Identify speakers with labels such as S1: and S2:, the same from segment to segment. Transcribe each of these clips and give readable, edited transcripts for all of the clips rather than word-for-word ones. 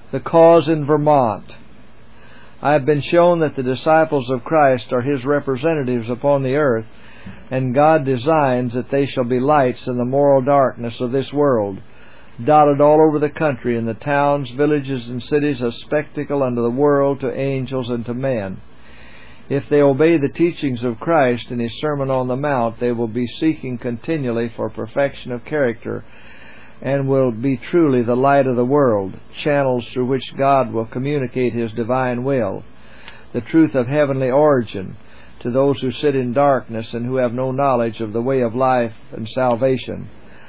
S1: The cause in Vermont. I have been shown that the disciples of Christ are His representatives upon the earth, and God designs that they shall be lights in the moral darkness of this world, dotted all over the country, in the towns, villages, and cities, a spectacle unto the world, to angels, and to men. If they obey the teachings of Christ in His Sermon on the Mount, they will be seeking continually for perfection of character, and will be truly the light of the world, channels through which God will communicate His divine will, the truth of heavenly origin, to those who sit in darkness and who have no knowledge of the way of life and salvation.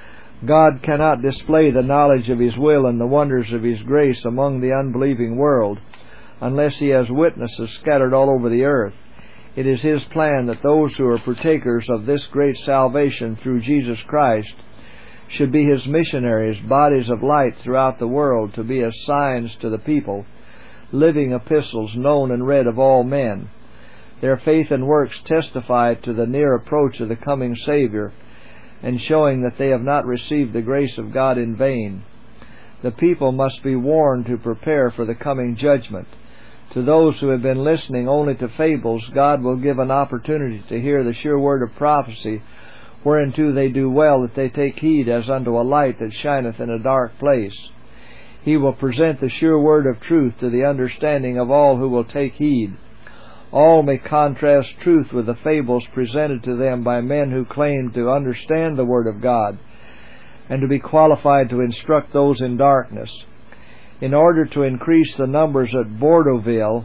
S1: God cannot display the knowledge of His will and the wonders of His grace among the unbelieving world unless He has witnesses scattered all over the earth. It is His plan that those who are partakers of this great salvation through Jesus Christ should be His missionaries, bodies of light throughout the world, to be as signs to the people, living epistles known and read of all men. Their faith and works testify to the near approach of the coming Savior, and showing that they have not received the grace of God in vain. The people must be warned to prepare for the coming judgment. To those who have been listening only to fables, God will give an opportunity to hear the sure word of prophecy, whereunto they do well that they take heed as unto a light that shineth in a dark place. He will present the sure word of truth to the understanding of all who will take heed. All may contrast truth with the fables presented to them by men who claim to understand the Word of God and to be qualified to instruct those in darkness. In order to increase the numbers at Bordeauxville,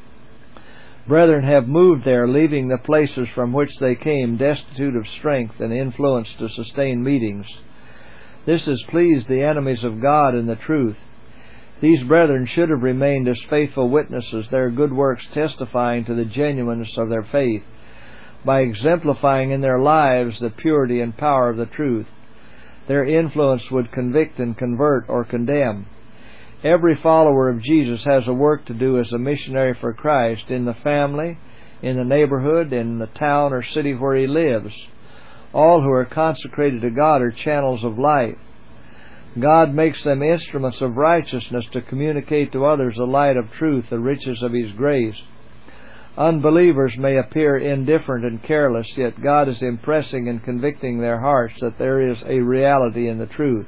S1: brethren have moved there, leaving the places from which they came destitute of strength and influence to sustain meetings. This has pleased the enemies of God and the truth. These brethren should have remained as faithful witnesses, their good works testifying to the genuineness of their faith, by exemplifying in their lives the purity and power of the truth. Their influence would convict and convert or condemn. Every follower of Jesus has a work to do as a missionary for Christ in the family, in the neighborhood, in the town or city where he lives. All who are consecrated to God are channels of light. God makes them instruments of righteousness to communicate to others the light of truth, the riches of His grace. Unbelievers may appear indifferent and careless, yet God is impressing and convicting their hearts that there is a reality in the truth.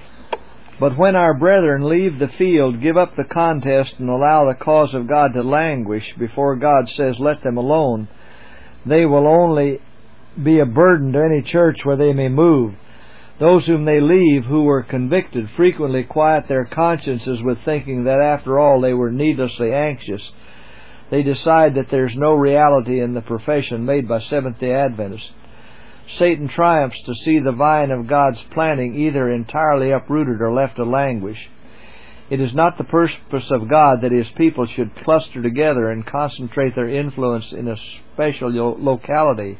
S1: But when our brethren leave the field, give up the contest, and allow the cause of God to languish before God says, "Let them alone," they will only be a burden to any church where they may move. Those whom they leave who were convicted frequently quiet their consciences with thinking that after all they were needlessly anxious. They decide that there is no reality in the profession made by Seventh-day Adventists. Satan triumphs to see the vine of God's planting either entirely uprooted or left to languish. It is not the purpose of God that His people should cluster together and concentrate their influence in a special locality.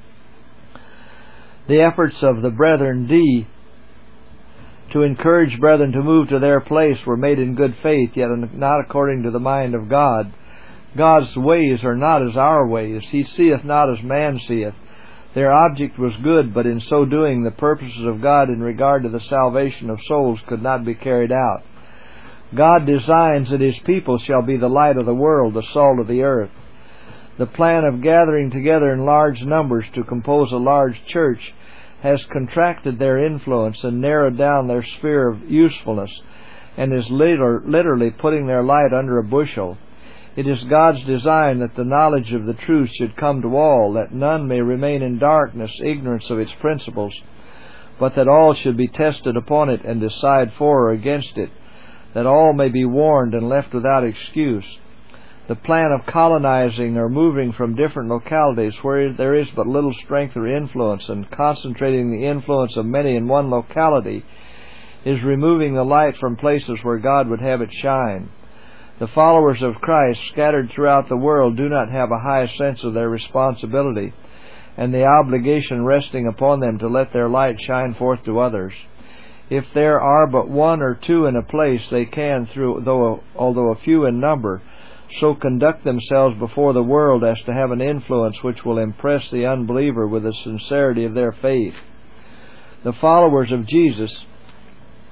S1: The efforts of the brethren to encourage brethren to move to their place were made in good faith, yet not according to the mind of God. God's ways are not as our ways. He seeth not as man seeth. Their object was good, but in so doing the purposes of God in regard to the salvation of souls could not be carried out. God designs that His people shall be the light of the world, the salt of the earth. The plan of gathering together in large numbers to compose a large church has contracted their influence and narrowed down their sphere of usefulness, and is literally putting their light under a bushel. It is God's design that the knowledge of the truth should come to all, that none may remain in darkness, ignorance of its principles, but that all should be tested upon it and decide for or against it, that all may be warned and left without excuse. The plan of colonizing or moving from different localities where there is but little strength or influence, and concentrating the influence of many in one locality, is removing the light from places where God would have it shine. The followers of Christ scattered throughout the world do not have a high sense of their responsibility and the obligation resting upon them to let their light shine forth to others. If there are but one or two in a place, they can, although a few in number, so conduct themselves before the world as to have an influence which will impress the unbeliever with the sincerity of their faith. The followers of Jesus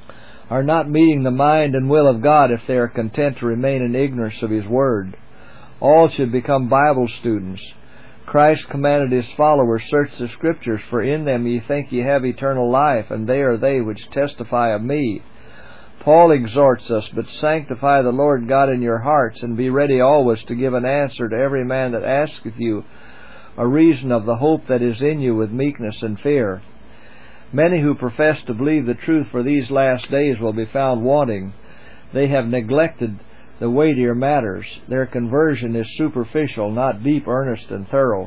S1: are not meeting the mind and will of God if they are content to remain in ignorance of His Word. All should become Bible students. Christ commanded His followers, "Search the Scriptures, for in them ye think ye have eternal life, and they are they which testify of me." Paul exhorts us, "But sanctify the Lord God in your hearts, and be ready always to give an answer to every man that asketh you a reason of the hope that is in you with meekness and fear." Many who profess to believe the truth for these last days will be found wanting. They have neglected the weightier matters. Their conversion is superficial, not deep, earnest, and thorough.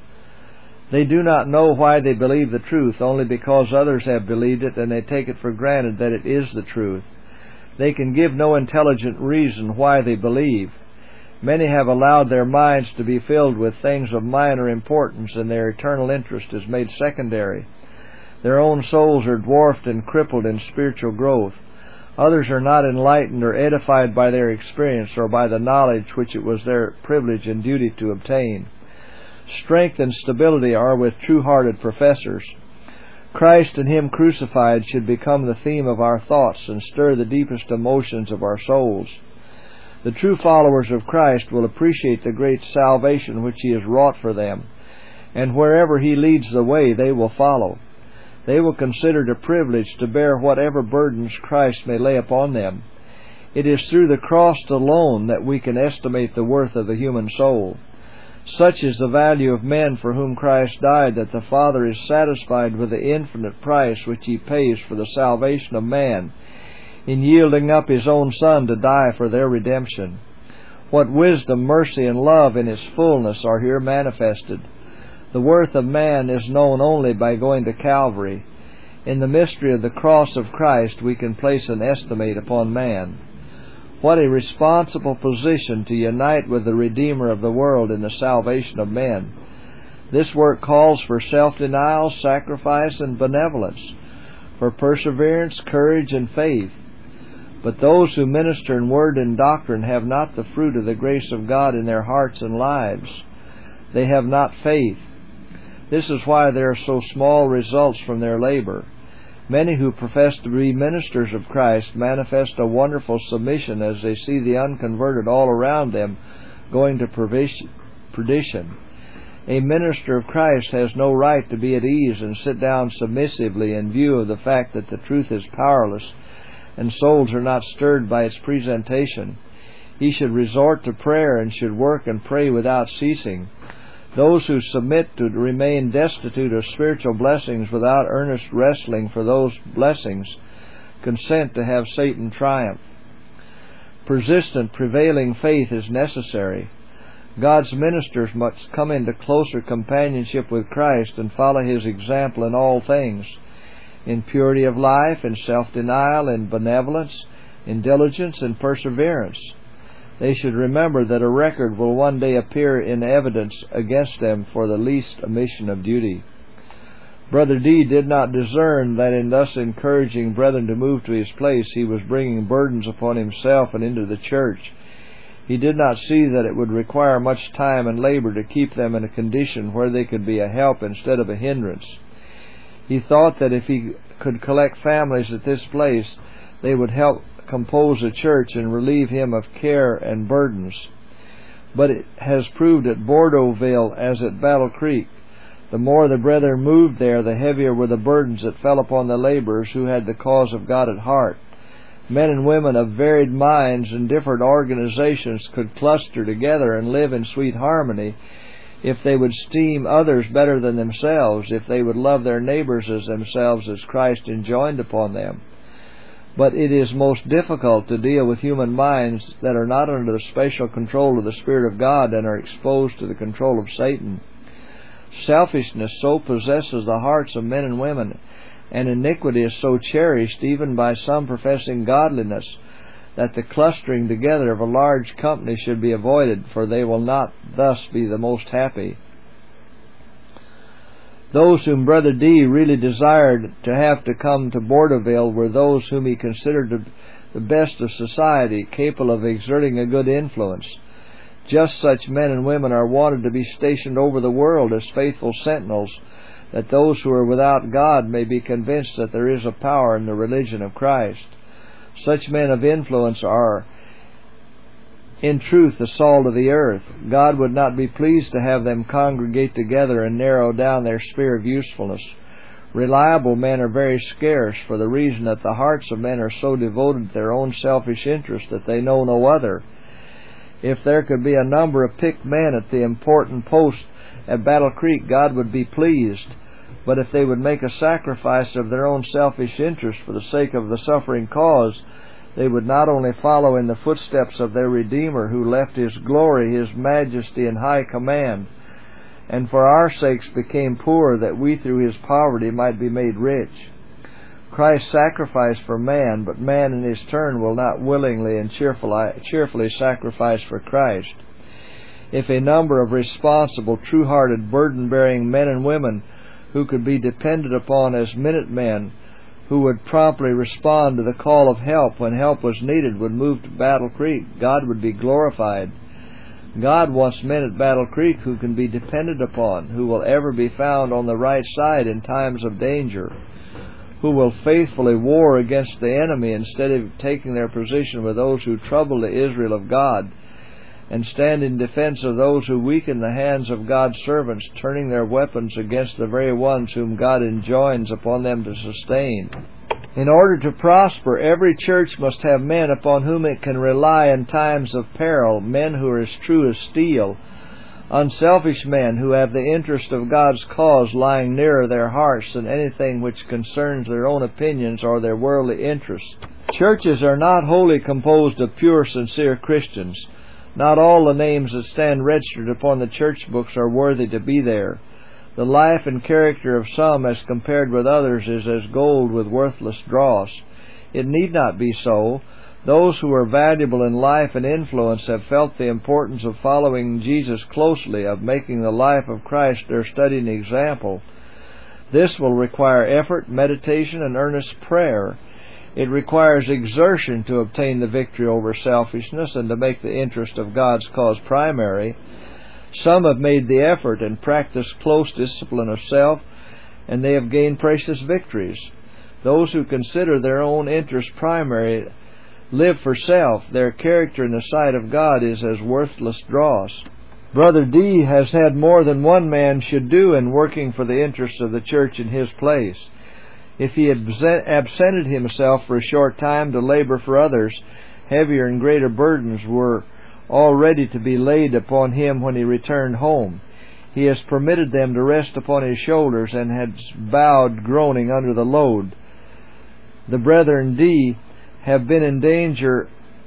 S1: They do not know why they believe the truth, only because others have believed it, and they take it for granted that it is the truth. They can give no intelligent reason why they believe. Many have allowed their minds to be filled with things of minor importance, and their eternal interest is made secondary. Their own souls are dwarfed and crippled in spiritual growth. Others are not enlightened or edified by their experience or by the knowledge which it was their privilege and duty to obtain. Strength and stability are with true-hearted professors. Christ and Him crucified should become the theme of our thoughts and stir the deepest emotions of our souls. The true followers of Christ will appreciate the great salvation which He has wrought for them, and wherever He leads the way, they will follow. They will consider it a privilege to bear whatever burdens Christ may lay upon them. It is through the cross alone that we can estimate the worth of the human soul. Such is the value of men for whom Christ died, that the Father is satisfied with the infinite price which He pays for the salvation of man, in yielding up His own Son to die for their redemption. What wisdom, mercy, and love in its fullness are here manifested. The worth of man is known only by going to Calvary. In the mystery of the cross of Christ we can place an estimate upon man. What a responsible position to unite with the Redeemer of the world in the salvation of men. This work calls for self-denial, sacrifice, and benevolence, for perseverance, courage, and faith. But those who minister in word and doctrine have not the fruit of the grace of God in their hearts and lives. They have not faith. This is why there are so small results from their labor. Many who profess to be ministers of Christ manifest a wonderful submission as they see the unconverted all around them going to perdition. A minister of Christ has no right to be at ease and sit down submissively in view of the fact that the truth is powerless and souls are not stirred by its presentation. He should resort to prayer and should work and pray without ceasing. Those who submit to remain destitute of spiritual blessings without earnest wrestling for those blessings consent to have Satan triumph. Persistent, prevailing faith is necessary. God's ministers must come into closer companionship with Christ and follow His example in all things, in purity of life, in self-denial, in benevolence, in diligence, and perseverance. They should remember that a record will one day appear in evidence against them for the least omission of duty. Brother D. did not discern that in thus encouraging brethren to move to his place, he was bringing burdens upon himself and into the church. He did not see that it would require much time and labor to keep them in a condition where they could be a help instead of a hindrance. He thought that if he could collect families at this place, they would help compose a church and relieve him of care and burdens. But it has proved at Bordeauxville as at Battle Creek. The more the brethren moved there, the heavier were the burdens that fell upon the laborers who had the cause of God at heart. Men and women of varied minds and different organizations could cluster together and live in sweet harmony if they would esteem others better than themselves, if they would love their neighbors as themselves as Christ enjoined upon them. But it is most difficult to deal with human minds that are not under the special control of the Spirit of God and are exposed to the control of Satan. Selfishness so possesses the hearts of men and women, and iniquity is so cherished even by some professing godliness, that the clustering together of a large company should be avoided, for they will not thus be the most happy. Those whom Brother D. really desired to have to come to Bordeauxville were those whom he considered the best of society, capable of exerting a good influence. Just such men and women are wanted to be stationed over the world as faithful sentinels, that those who are without God may be convinced that there is a power in the religion of Christ. Such men of influence are, in truth, the salt of the earth. God would not be pleased to have them congregate together and narrow down their sphere of usefulness. Reliable men are very scarce, for the reason that the hearts of men are so devoted to their own selfish interest that they know no other. If there could be a number of picked men at the important post at Battle Creek, God would be pleased. But if they would make a sacrifice of their own selfish interest for the sake of the suffering cause, they would not only follow in the footsteps of their Redeemer, who left His glory, His majesty, and high command, and for our sakes became poor, that we through His poverty might be made rich. Christ sacrificed for man, but man in his turn will not willingly and cheerfully sacrifice for Christ. If a number of responsible, true-hearted, burden-bearing men and women who could be depended upon as minutemen, who would promptly respond to the call of help when help was needed, would move to Battle Creek, God would be glorified. God wants men at Battle Creek who can be depended upon, who will ever be found on the right side in times of danger, who will faithfully war against the enemy instead of taking their position with those who trouble the Israel of God, and stand in defense of those who weaken the hands of God's servants, turning their weapons against the very ones whom God enjoins upon them to sustain. In order to prosper, every church must have men upon whom it can rely in times of peril, men who are as true as steel, unselfish men who have the interest of God's cause lying nearer their hearts than anything which concerns their own opinions or their worldly interests. Churches are not wholly composed of pure, sincere Christians. Not all the names that stand registered upon the church books are worthy to be there. The life and character of some as compared with others is as gold with worthless dross. It need not be so. Those who are valuable in life and influence have felt the importance of following Jesus closely, of making the life of Christ their study and example. This will require effort, meditation, and earnest prayer. It requires exertion to obtain the victory over selfishness and to make the interest of God's cause primary. Some have made the effort and practiced close discipline of self, and they have gained precious victories. Those who consider their own interest primary live for self. Their character in the sight of God is as worthless dross. Brother D has had more than one man should do in working for the interests of the church in his place. If he had absented himself for a short time to labor for others, heavier and greater burdens were all ready to be laid upon him when he returned home. He has permitted them to rest upon his shoulders and has bowed groaning under the load. The brethren D have been in danger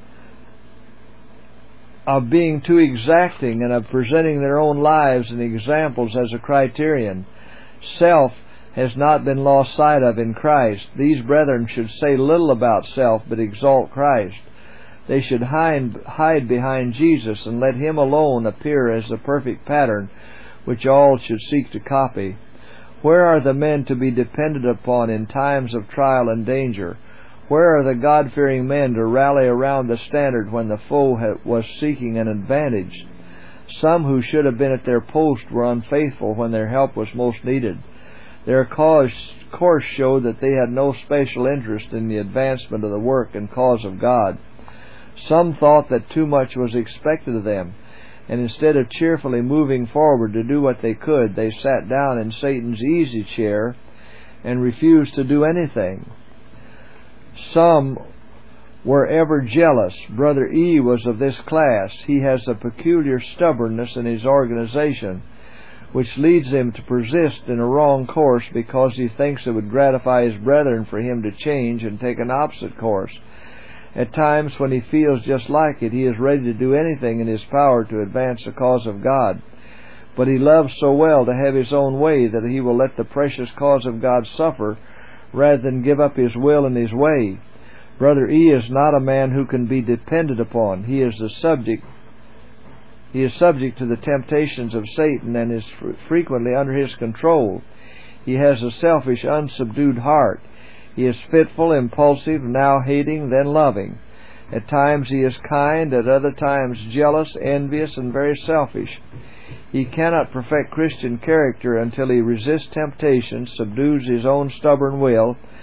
S1: of being too exacting and of presenting their own lives and examples as a criterion. Self has not been lost sight of in Christ. These brethren should say little about self, but exalt Christ. They should hide behind Jesus and let Him alone appear as the perfect pattern which all should seek to copy. Where are the men to be depended upon in times of trial and danger? Where are the God-fearing men to rally around the standard when the foe was seeking an advantage? Some who should have been at their post were unfaithful when their help was most needed. Their course showed that they had no special interest in the advancement of the work and cause of God. Some thought that too much was expected of them, and instead of cheerfully moving forward to do what they could, they sat down in Satan's easy chair and refused to do anything. Some were ever jealous. Brother E was of this class. He has a peculiar stubbornness in his organization, which leads him to persist in a wrong course because he thinks it would gratify his brethren for him to change and take an opposite course. At times, when he feels just like it, he is ready to do anything in his power to advance the cause of God. But he loves so well to have his own way that he will let the precious cause of God suffer rather than give up his will and his way. Brother E is not a man who can be depended upon. He is subject to the temptations of Satan and is frequently under his control. He has a selfish, unsubdued heart. He is fitful, impulsive, now hating, then loving. At times he is kind, at other times jealous, envious, and very selfish. He cannot perfect Christian character until he resists temptation, subdues his own stubborn will,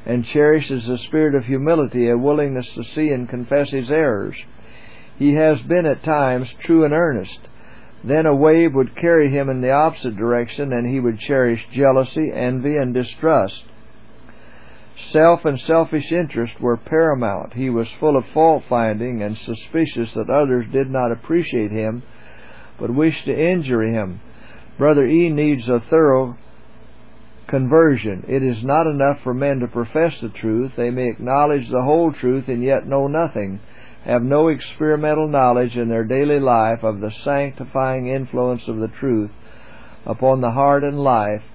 S1: and cherishes a spirit of humility, a willingness to see and confess his errors. He has been at times true and earnest. Then a wave would carry him in the opposite direction, and he would cherish jealousy, envy, and distrust. Self and selfish interest were paramount. He was full of fault-finding and suspicious that others did not appreciate him, but wished to injure him. Brother E. needs a thorough conversion. It is not enough for men to profess the truth. They may acknowledge the whole truth and yet know nothing, have no experimental knowledge in their daily life of the sanctifying influence of the truth upon the heart and life,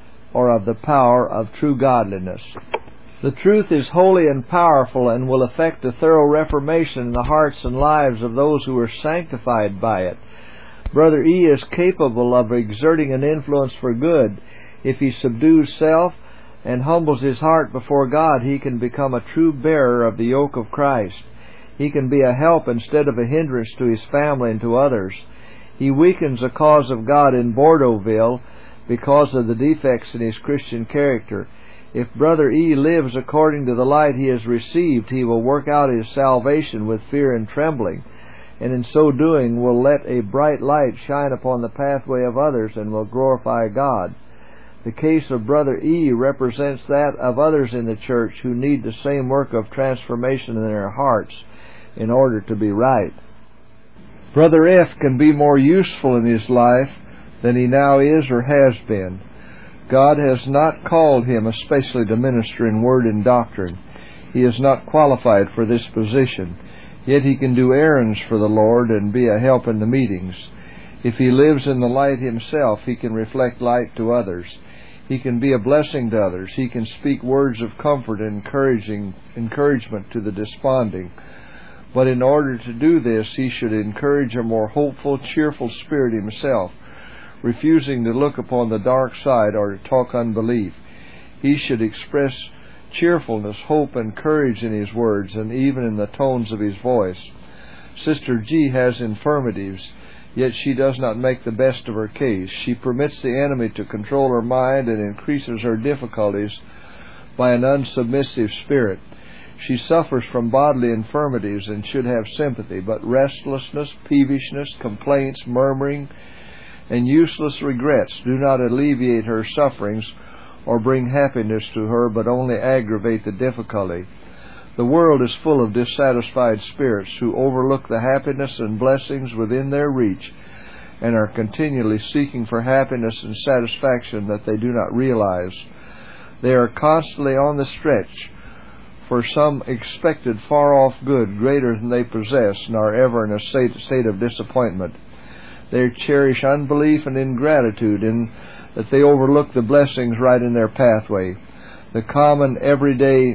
S1: or of the power of true godliness. The truth is holy and powerful and will effect a thorough reformation in the hearts and lives of those who are sanctified by it. Brother E. is capable of exerting an influence for good. If he subdues self and humbles his heart before God, he can become a true bearer of the yoke of Christ. He can be a help instead of a hindrance to his family and to others. He weakens the cause of God in Bordeauxville because of the defects in his Christian character. If Brother E. lives according to the light he has received, he will work out his salvation with fear and trembling, and in so doing will let a bright light shine upon the pathway of others and will glorify God. The case of Brother E. represents that of others in the church who need the same work of transformation in their hearts in order to be right. Brother F. can be more useful in his life than he now is or has been. God has not called him especially to minister in word and doctrine. He is not qualified for this position, yet he can do errands for the Lord and be a help in the meetings. If he lives in the light himself, he can reflect light to others. He can be a blessing to others. He can speak words of comfort and encouragement to the desponding. But in order to do this, he should encourage a more hopeful, cheerful spirit himself, refusing to look upon the dark side or to talk unbelief. He should express cheerfulness, hope, and courage in his words and even in the tones of his voice. Sister G. has infirmities, yet she does not make the best of her case. She permits the enemy to control her mind and increases her difficulties by an unsubmissive spirit. She suffers from bodily infirmities and should have sympathy, but restlessness, peevishness, complaints, murmuring, and useless regrets do not alleviate her sufferings or bring happiness to her, but only aggravate the difficulty. The world is full of dissatisfied spirits who overlook the happiness and blessings within their reach and are continually seeking for happiness and satisfaction that they do not realize. They are constantly on the stretch for some expected far-off good greater than they possess, and are ever in a state of disappointment. They cherish unbelief and ingratitude in that they overlook the blessings right in their pathway. The common, everyday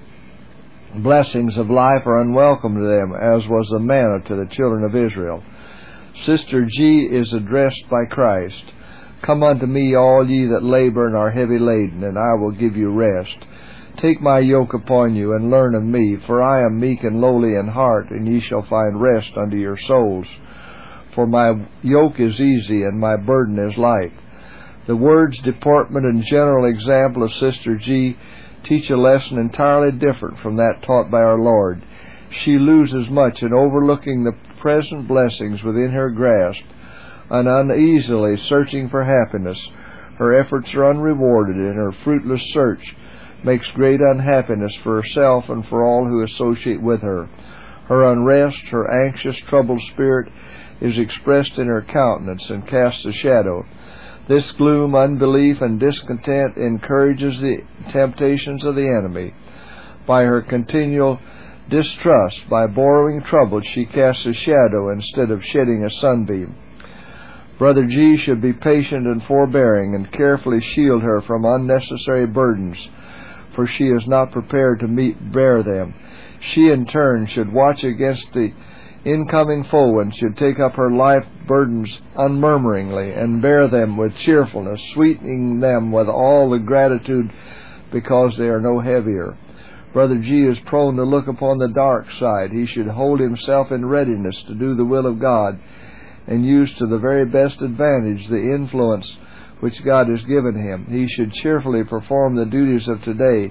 S1: blessings of life are unwelcome to them, as was the manna to the children of Israel. Sister G. is addressed by Christ. Come unto me, all ye that labor and are heavy laden, and I will give you rest. Take my yoke upon you, and learn of me, for I am meek and lowly in heart, and ye shall find rest unto your souls. For my yoke is easy, and my burden is light. The words, deportment, and general example of Sister G. teach a lesson entirely different from that taught by our Lord. She loses much in overlooking the present blessings within her grasp, and uneasily searching for happiness. Her efforts are unrewarded, and her fruitless search makes great unhappiness for herself and for all who associate with her. Her unrest, her anxious, troubled spirit is expressed in her countenance and casts a shadow. This gloom, unbelief, and discontent encourages the temptations of the enemy. By her continual distrust, by borrowing trouble, she casts a shadow instead of shedding a sunbeam. Brother G. should be patient and forbearing and carefully shield her from unnecessary burdens, for she is not prepared to bear them. She, in turn, should watch against the incoming foe and should take up her life burdens unmurmuringly and bear them with cheerfulness, sweetening them with all the gratitude because they are no heavier. Brother G. is prone to look upon the dark side. He should hold himself in readiness to do the will of God and use to the very best advantage the influence which God has given him. He should cheerfully perform the duties of today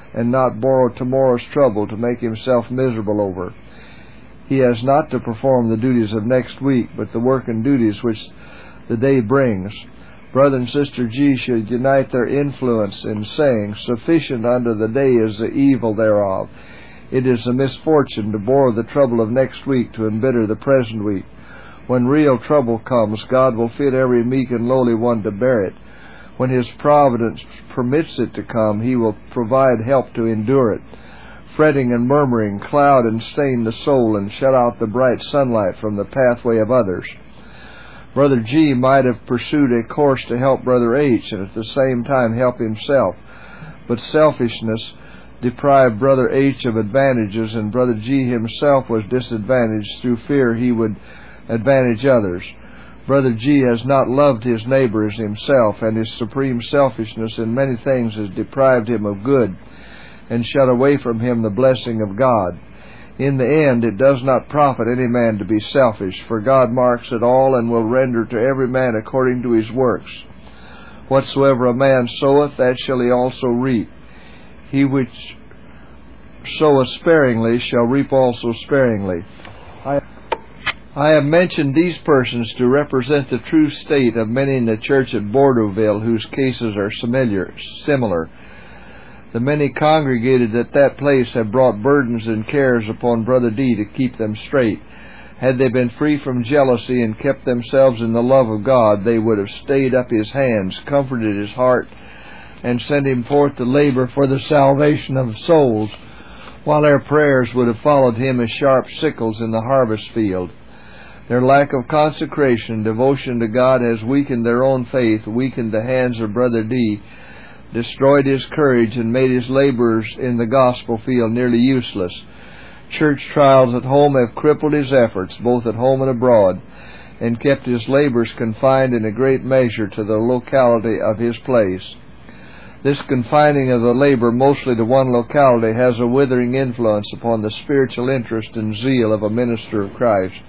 S1: and not borrow tomorrow's trouble to make himself miserable over. He has not to perform the duties of next week, but the work and duties which the day brings. Brother and Sister G should unite their influence in saying, "Sufficient unto the day is the evil thereof." It is a misfortune to borrow the trouble of next week to embitter the present week. When real trouble comes, God will fit every meek and lowly one to bear it. When His providence permits it to come, He will provide help to endure it. Fretting and murmuring cloud and stain the soul and shut out the bright sunlight from the pathway of others. Brother G might have pursued a course to help Brother H and at the same time help himself, but selfishness deprived Brother H of advantages, and Brother G himself was disadvantaged through fear he would advantage others. Brother G has not loved his neighbor as himself, and his supreme selfishness in many things has deprived him of good and shut away from him the blessing of God. In the end, it does not profit any man to be selfish, for God marks it all and will render to every man according to his works. Whatsoever a man soweth, that shall he also reap. He which soweth sparingly shall reap also sparingly. I have mentioned these persons to represent the true state of many in the church at Bordeauxville whose cases are similar. The many congregated at that place have brought burdens and cares upon Brother D to keep them straight. Had they been free from jealousy and kept themselves in the love of God, they would have stayed up his hands, comforted his heart, and sent him forth to labor for the salvation of souls, while their prayers would have followed him as sharp sickles in the harvest field. Their lack of consecration and devotion to God has weakened their own faith, weakened the hands of Brother D, destroyed his courage, and made his labors in the gospel field nearly useless. Church trials at home have crippled his efforts, both at home and abroad, and kept his labors confined in a great measure to the locality of his place. This confining of the labor mostly to one locality has a withering influence upon the spiritual interest and zeal of a minister of Christ.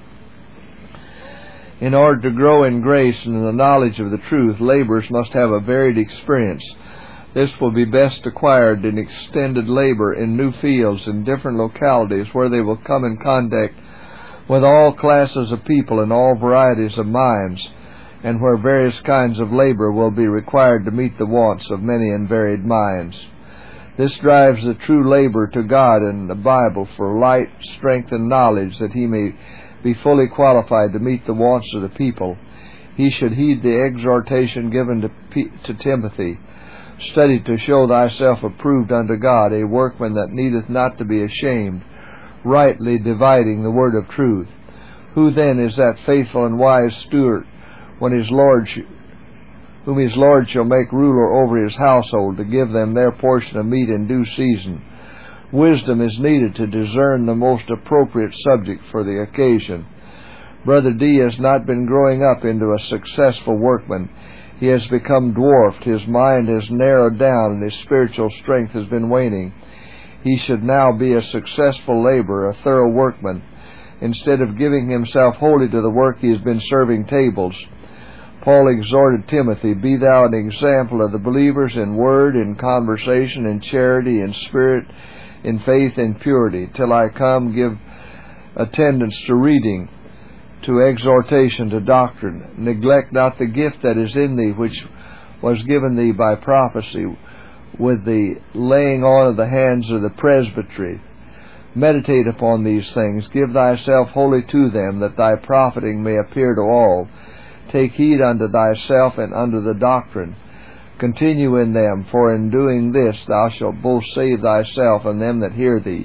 S1: In order to grow in grace and in the knowledge of the truth, laborers must have a varied experience. This will be best acquired in extended labor in new fields in different localities where they will come in contact with all classes of people and all varieties of minds, and where various kinds of labor will be required to meet the wants of many and varied minds. This drives the true labor to God and the Bible for light, strength, and knowledge, that he may be fully qualified to meet the wants of the people. He should heed the exhortation given to Timothy, "Study to show thyself approved unto God, a workman that needeth not to be ashamed, rightly dividing the word of truth." Who then is that faithful and wise steward whom his Lord shall make ruler over his household, to give them their portion of meat in due season? Wisdom is needed to discern the most appropriate subject for the occasion. Brother D has not been growing up into a successful workman. He has become dwarfed, his mind has narrowed down, and his spiritual strength has been waning. He should now be a successful laborer, a thorough workman. Instead of giving himself wholly to the work, he has been serving tables. Paul exhorted Timothy, "Be thou an example of the believers in word, in conversation, in charity, in spirit, in faith, in purity. Till I come, give attendance to reading, to exhortation, to doctrine. Neglect not the gift that is in thee, which was given thee by prophecy, with the laying on of the hands of the presbytery. Meditate upon these things. Give thyself wholly to them, that thy profiting may appear to all. Take heed unto thyself and unto the doctrine. Continue in them, for in doing this thou shalt both save thyself and them that hear thee."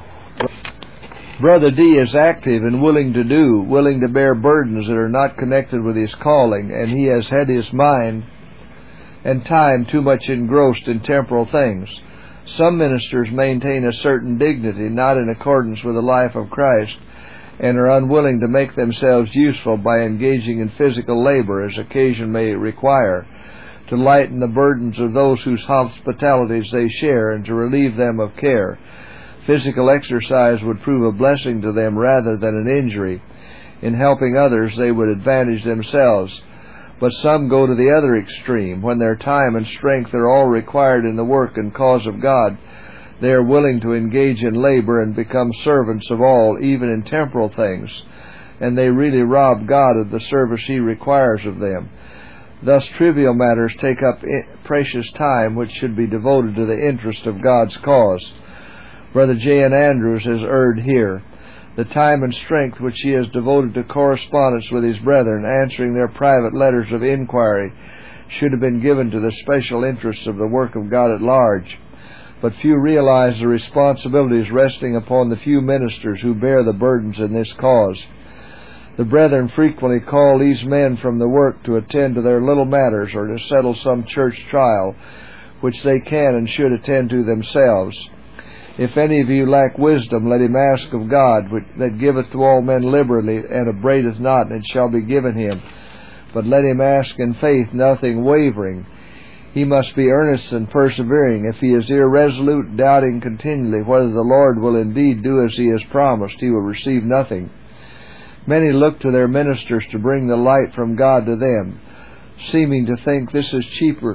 S1: Brother D is active and willing to bear burdens that are not connected with his calling, and he has had his mind and time too much engrossed in temporal things. Some ministers maintain a certain dignity not in accordance with the life of Christ, and are unwilling to make themselves useful by engaging in physical labor as occasion may require, to lighten the burdens of those whose hospitalities they share, and to relieve them of care. Physical exercise would prove a blessing to them rather than an injury. In helping others, they would advantage themselves. But some go to the other extreme. When their time and strength are all required in the work and cause of God, They are willing to engage in labor and become servants of all, even in temporal things, and they really rob God of the service He requires of them. Thus trivial matters take up precious time which should be devoted to the interest of God's cause. Brother J. N. Andrews has erred here. The time and strength which he has devoted to correspondence with his brethren, answering their private letters of inquiry, should have been given to the special interests of the work of God at large. But few realize the responsibilities resting upon the few ministers who bear the burdens in this cause. The brethren frequently call these men from the work to attend to their little matters or to settle some church trial, which they can and should attend to themselves. If any of you lack wisdom, let him ask of God, that giveth to all men liberally, and upbraideth not, and it shall be given him. But let him ask in faith, nothing wavering. He must be earnest and persevering. If he is irresolute, doubting continually whether the Lord will indeed do as He has promised, he will receive nothing. Many look to their ministers to bring the light from God to them, seeming to think this is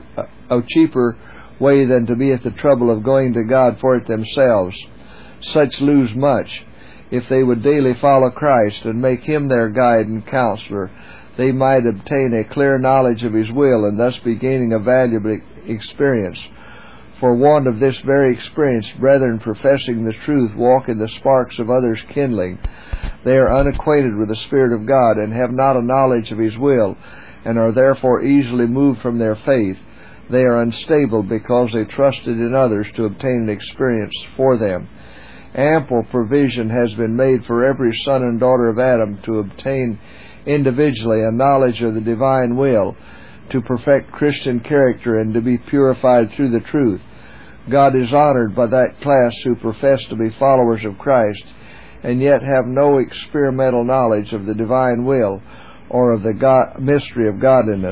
S1: a cheaper way than to be at the trouble of going to God for it themselves. Such lose much. If they would daily follow Christ and make Him their guide and counselor, they might obtain a clear knowledge of His will and thus be gaining a valuable experience. For want of this very experience, brethren professing the truth walk in the sparks of others' kindling. They are unacquainted with the Spirit of God and have not a knowledge of His will, and are therefore easily moved from their faith. They are unstable because they trusted in others to obtain an experience for them. Ample provision has been made for every son and daughter of Adam to obtain individually a knowledge of the divine will, to perfect Christian character, and to be purified through the truth. God is honored by that class who profess to be followers of Christ, and yet have no experimental knowledge of the divine will or of the mystery of godliness.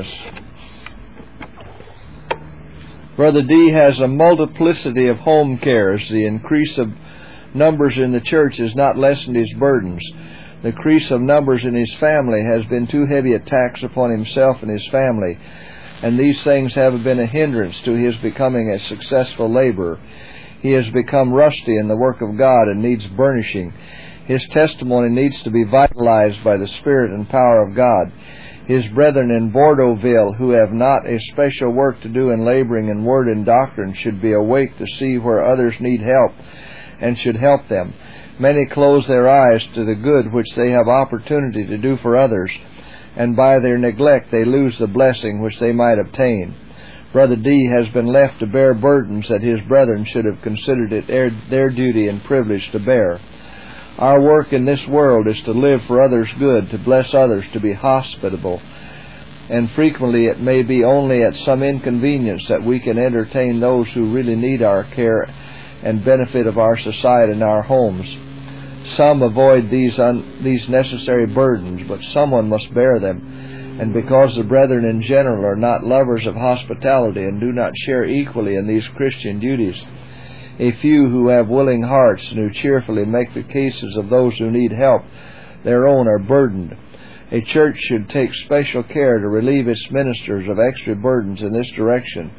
S1: Brother D. has a multiplicity of home cares. The increase of numbers in the church has not lessened his burdens. The increase of numbers in his family has been too heavy a tax upon himself and his family, and these things have been a hindrance to his becoming a successful laborer. He has become rusty in the work of God and needs burnishing. His testimony needs to be vitalized by the Spirit and power of God. His brethren in Bordeauxville, who have not a special work to do in laboring in word and doctrine, should be awake to see where others need help, and should help them. Many close their eyes to the good which they have opportunity to do for others, and by their neglect they lose the blessing which they might obtain. Brother D. has been left to bear burdens that his brethren should have considered it their duty and privilege to bear. Our work in this world is to live for others' good, to bless others, to be hospitable, and frequently it may be only at some inconvenience that we can entertain those who really need our care and benefit of our society and our homes. Some avoid these necessary burdens, but someone must bear them. And because the brethren in general are not lovers of hospitality and do not share equally in these Christian duties, a few who have willing hearts and who cheerfully make the cases of those who need help their own are burdened. A church should take special care to relieve its ministers of extra burdens in this direction.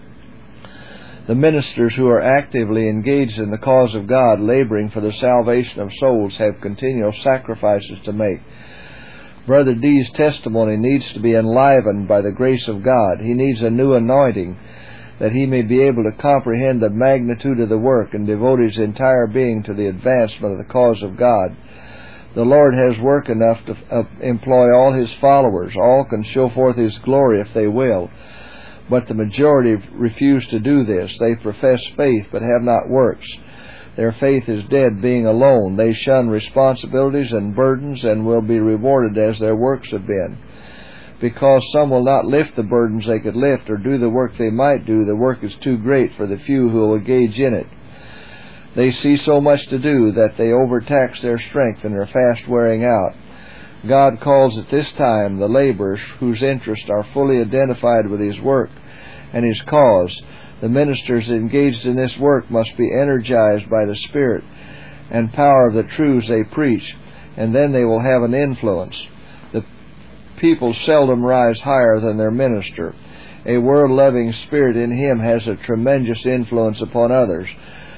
S1: The ministers who are actively engaged in the cause of God, laboring for the salvation of souls, have continual sacrifices to make. Brother D's testimony needs to be enlivened by the grace of God. He needs a new anointing, that he may be able to comprehend the magnitude of the work and devote his entire being to the advancement of the cause of God. The Lord has work enough to employ all His followers. All can show forth His glory if they will. But the majority refuse to do this. They profess faith but have not works. Their faith is dead, being alone. They shun responsibilities and burdens and will be rewarded as their works have been. Because some will not lift the burdens they could lift or do the work they might do, the work is too great for the few who will engage in it. They see so much to do that they overtax their strength and are fast wearing out. God calls at this time the laborers whose interests are fully identified with His work and His cause. The ministers engaged in this work must be energized by the Spirit and power of the truths they preach, and then they will have an influence. The people seldom rise higher than their minister. A world-loving spirit in him has a tremendous influence upon others.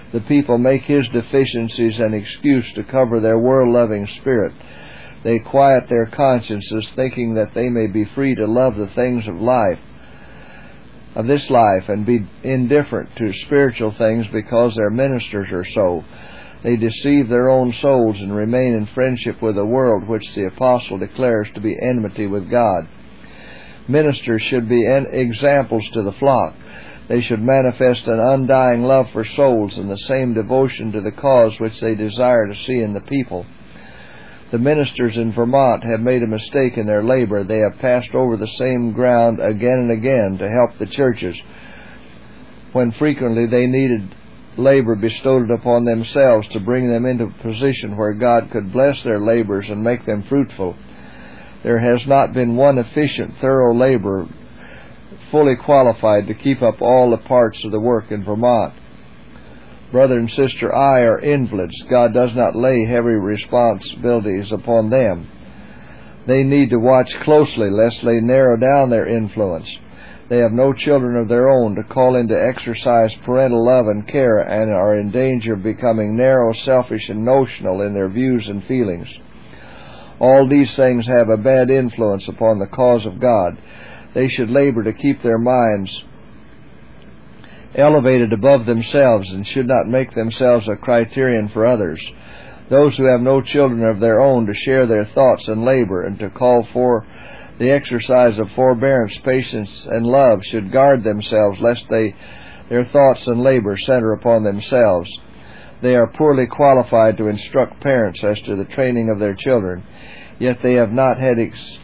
S1: The people make his deficiencies an excuse to cover their world-loving spirit. They quiet their consciences, thinking that they may be free to love the things of this life, and be indifferent to spiritual things because their ministers are so. They deceive their own souls and remain in friendship with the world, which the apostle declares to be enmity with God. Ministers should be examples to the flock. They should manifest an undying love for souls and the same devotion to the cause which they desire to see in the people. The ministers in Vermont have made a mistake in their labor. They have passed over the same ground again and again to help the churches, when frequently they needed labor bestowed upon themselves to bring them into a position where God could bless their labors and make them fruitful. There has not been one efficient, thorough laborer fully qualified to keep up all the parts of the work in Vermont. Brother and Sister I are invalids. God does not lay heavy responsibilities upon them. They need to watch closely lest they narrow down their influence. They have no children of their own to call into exercise parental love and care, and are in danger of becoming narrow, selfish, and notional in their views and feelings. All these things have a bad influence upon the cause of God. They should labor to keep their minds elevated above themselves, and should not make themselves a criterion for others. Those who have no children of their own to share their thoughts and labor, and to call for the exercise of forbearance, patience, and love, should guard themselves lest their thoughts and labor center upon themselves. They are poorly qualified to instruct parents as to the training of their children, yet they have not had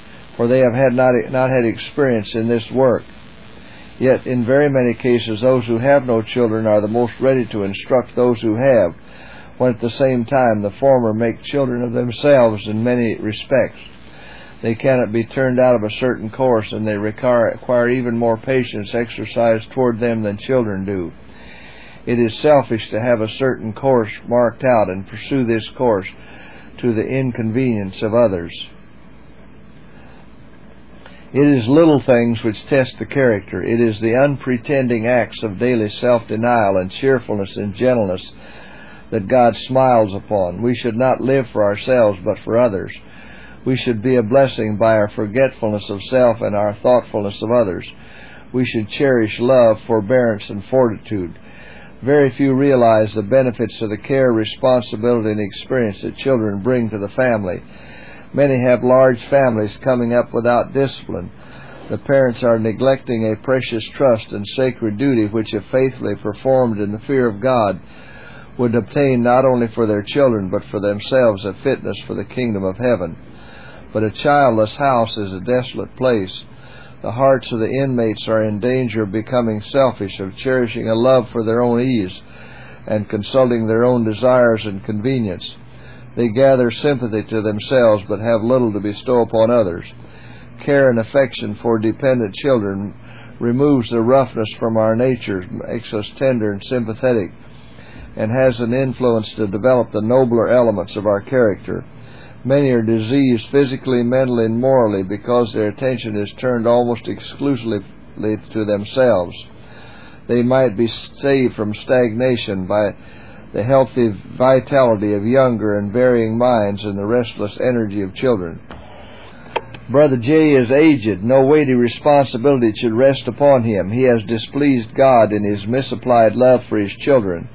S1: experience in this work. Yet in very many cases those who have no children are the most ready to instruct those who have, when at the same time the former make children of themselves in many respects. They cannot be turned out of a certain course, and they require even more patience exercised toward them than children do. It is selfish to have a certain course marked out and pursue this course to the inconvenience of others. It is little things which test the character. It is the unpretending acts of daily self-denial and cheerfulness and gentleness that God smiles upon. We should not live for ourselves, but for others. We should be a blessing by our forgetfulness of self and our thoughtfulness of others. We should cherish love, forbearance, and fortitude. Very few realize the benefits of the care, responsibility, and experience that children bring to the family. Many have large families coming up without discipline. The parents are neglecting a precious trust and sacred duty which, if faithfully performed in the fear of God, would obtain not only for their children but for themselves a fitness for the kingdom of heaven. But a childless house is a desolate place. The hearts of the inmates are in danger of becoming selfish, of cherishing a love for their own ease, and consulting their own desires and convenience. They gather sympathy to themselves, but have little to bestow upon others. Care and affection for dependent children removes the roughness from our natures, makes us tender and sympathetic, and has an influence to develop the nobler elements of our character. Many are diseased physically, mentally, and morally because their attention is turned almost exclusively to themselves. They might be saved from stagnation by the healthy vitality of younger and varying minds and the restless energy of children. Brother J is aged. No weighty responsibility should rest upon him. He has displeased God in his misapplied love for his children.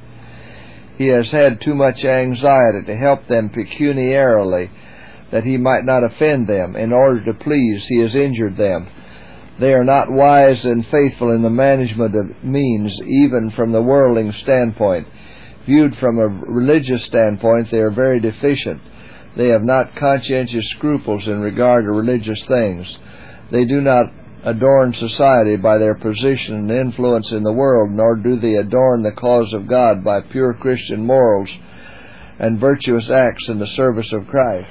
S1: He has had too much anxiety to help them pecuniarily, that he might not offend them. In order to please, he has injured them. They are not wise and faithful in the management of means, even from the worldling standpoint. Viewed from a religious standpoint, they are very deficient. They have not conscientious scruples in regard to religious things. They do not adorn society by their position and influence in the world, nor do they adorn the cause of God by pure Christian morals and virtuous acts in the service of Christ.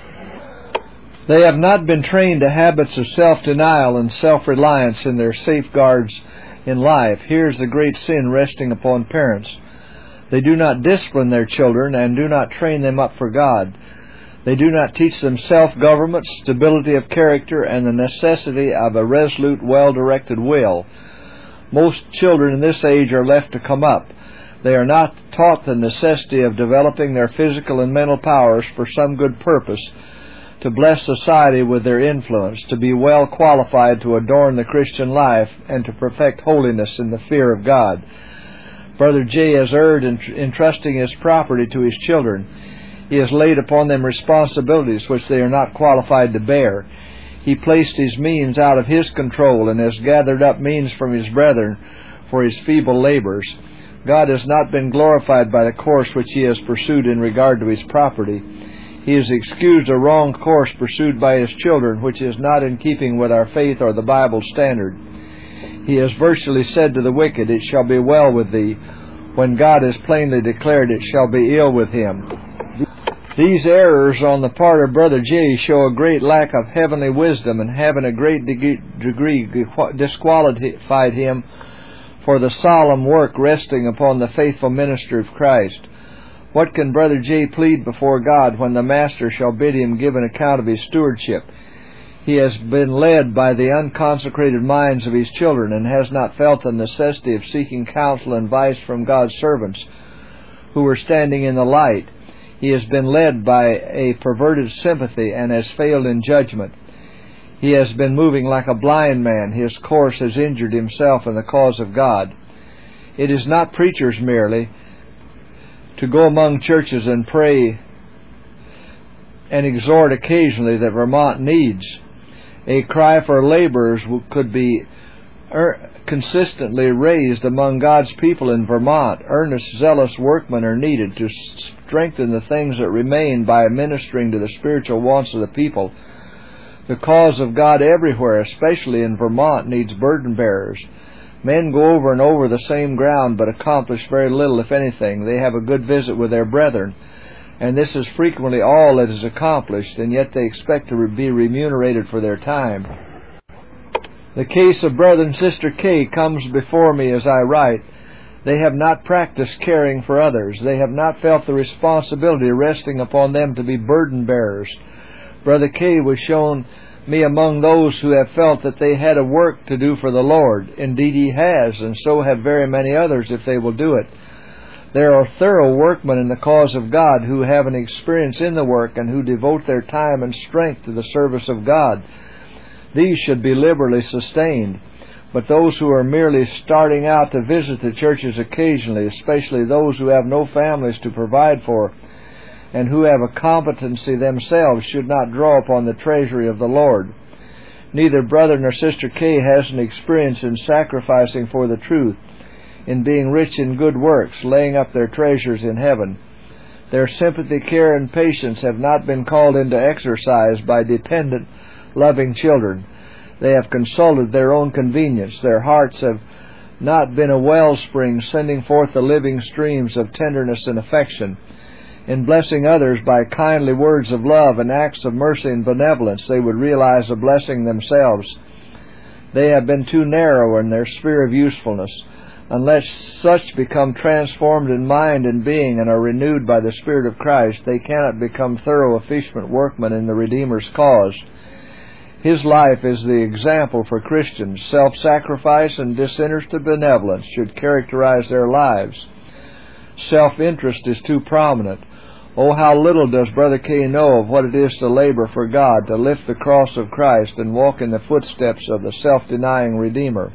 S1: They have not been trained to habits of self-denial and self-reliance in their safeguards in life. Here's the great sin resting upon parents. They do not discipline their children and do not train them up for God. They do not teach them self-government, stability of character, and the necessity of a resolute, well-directed will. Most children in this age are left to come up. They are not taught the necessity of developing their physical and mental powers for some good purpose, to bless society with their influence, to be well qualified to adorn the Christian life, and to perfect holiness in the fear of God. Brother J. has erred in entrusting his property to his children. He has laid upon them responsibilities which they are not qualified to bear. He placed his means out of his control and has gathered up means from his brethren for his feeble labors. God has not been glorified by the course which he has pursued in regard to his property. He has excused a wrong course pursued by his children, which is not in keeping with our faith or the Bible standard. He has virtually said to the wicked, "It shall be well with thee," when God has plainly declared, "It shall be ill with him." These errors on the part of Brother J. show a great lack of heavenly wisdom, and have in a great degree disqualified him for the solemn work resting upon the faithful minister of Christ. What can Brother J. plead before God when the Master shall bid him give an account of his stewardship? He has been led by the unconsecrated minds of his children, and has not felt the necessity of seeking counsel and advice from God's servants who were standing in the light. He has been led by a perverted sympathy, and has failed in judgment. He has been moving like a blind man. His course has injured himself in the cause of God. It is not preachers merely to go among churches and pray and exhort occasionally that Vermont needs. A cry for laborers could be consistently raised among God's people in Vermont. Earnest, zealous workmen are needed to strengthen the things that remain by ministering to the spiritual wants of the people. The cause of God everywhere, especially in Vermont, needs burden bearers. Men go over and over the same ground, but accomplish very little, if anything. They have a good visit with their brethren, and this is frequently all that is accomplished, and yet they expect to be remunerated for their time. The case of Brother and Sister K comes before me as I write. They have not practiced caring for others. They have not felt the responsibility resting upon them to be burden bearers. Brother K was shown me among those who have felt that they had a work to do for the Lord. Indeed he has, and so have very many others if they will do it. There are thorough workmen in the cause of God who have an experience in the work and who devote their time and strength to the service of God. These should be liberally sustained. But those who are merely starting out to visit the churches occasionally, especially those who have no families to provide for, and who have a competency themselves, should not draw upon the treasury of the Lord. Neither Brother nor Sister K has an experience in sacrificing for the truth, in being rich in good works, laying up their treasures in heaven. Their sympathy, care, and patience have not been called into exercise by dependent, loving children. They have consulted their own convenience. Their hearts have not been a wellspring sending forth the living streams of tenderness and affection. In blessing others by kindly words of love and acts of mercy and benevolence, they would realize a blessing themselves. They have been too narrow in their sphere of usefulness. Unless such become transformed in mind and being and are renewed by the Spirit of Christ, they cannot become thorough, efficient workmen in the Redeemer's cause. His life is the example for Christians. Self-sacrifice and disinterested benevolence should characterize their lives. Self-interest is too prominent. Oh, how little does Brother K know of what it is to labor for God, to lift the cross of Christ and walk in the footsteps of the self-denying Redeemer.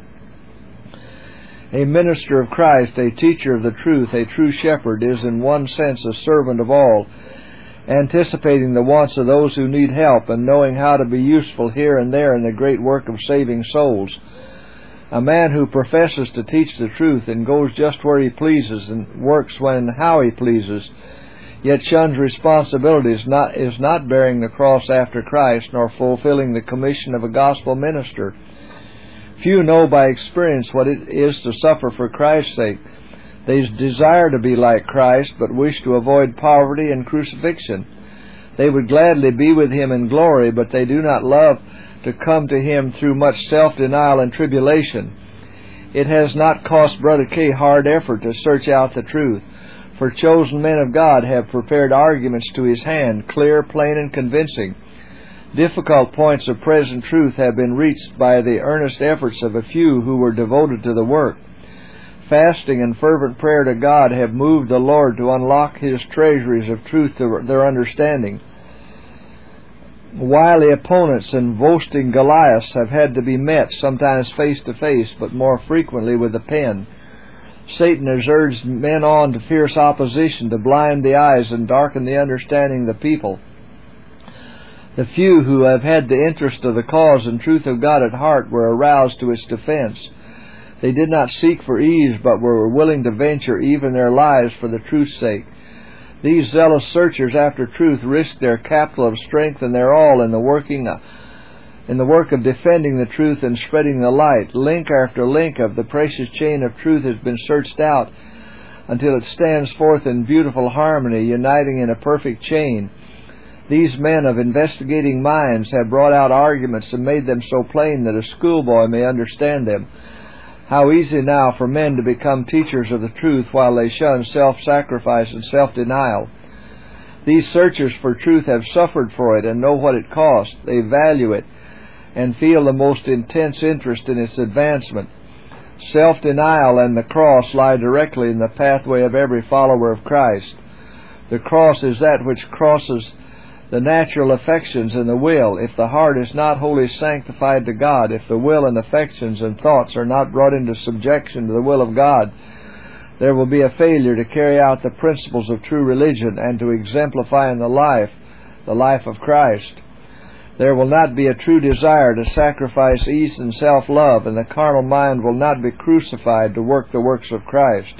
S1: A minister of Christ, a teacher of the truth, a true shepherd, is in one sense a servant of all, anticipating the wants of those who need help and knowing how to be useful here and there in the great work of saving souls. A man who professes to teach the truth and goes just where he pleases and works when and how he pleases, yet shuns responsibilities, is not bearing the cross after Christ, nor fulfilling the commission of a gospel minister. Few know by experience what it is to suffer for Christ's sake. They desire to be like Christ, but wish to avoid poverty and crucifixion. They would gladly be with Him in glory, but they do not love to come to Him through much self-denial and tribulation. It has not cost Brother K hard effort to search out the truth, for chosen men of God have prepared arguments to his hand, clear, plain, and convincing. Difficult points of present truth have been reached by the earnest efforts of a few who were devoted to the work. Fasting and fervent prayer to God have moved the Lord to unlock His treasuries of truth to their understanding. Wily opponents and boasting Goliaths have had to be met, sometimes face to face, but more frequently with the pen. Satan has urged men on to fierce opposition to blind the eyes and darken the understanding of the people. The few who have had the interest of the cause and truth of God at heart were aroused to its defense. They did not seek for ease, but were willing to venture even their lives for the truth's sake. These zealous searchers after truth risked their capital of strength and their all in the work of defending the truth and spreading the light. Link after link of the precious chain of truth has been searched out until it stands forth in beautiful harmony, uniting in a perfect chain. These men of investigating minds have brought out arguments and made them so plain that a schoolboy may understand them. How easy now for men to become teachers of the truth while they shun self-sacrifice and self-denial. These searchers for truth have suffered for it and know what it costs. They value it and feel the most intense interest in its advancement. Self-denial and the cross lie directly in the pathway of every follower of Christ. The cross is that which crosses the natural affections and the will. If the heart is not wholly sanctified to God, if the will and affections and thoughts are not brought into subjection to the will of God, there will be a failure to carry out the principles of true religion and to exemplify in the life of Christ. There will not be a true desire to sacrifice ease and self-love, and the carnal mind will not be crucified to work the works of Christ.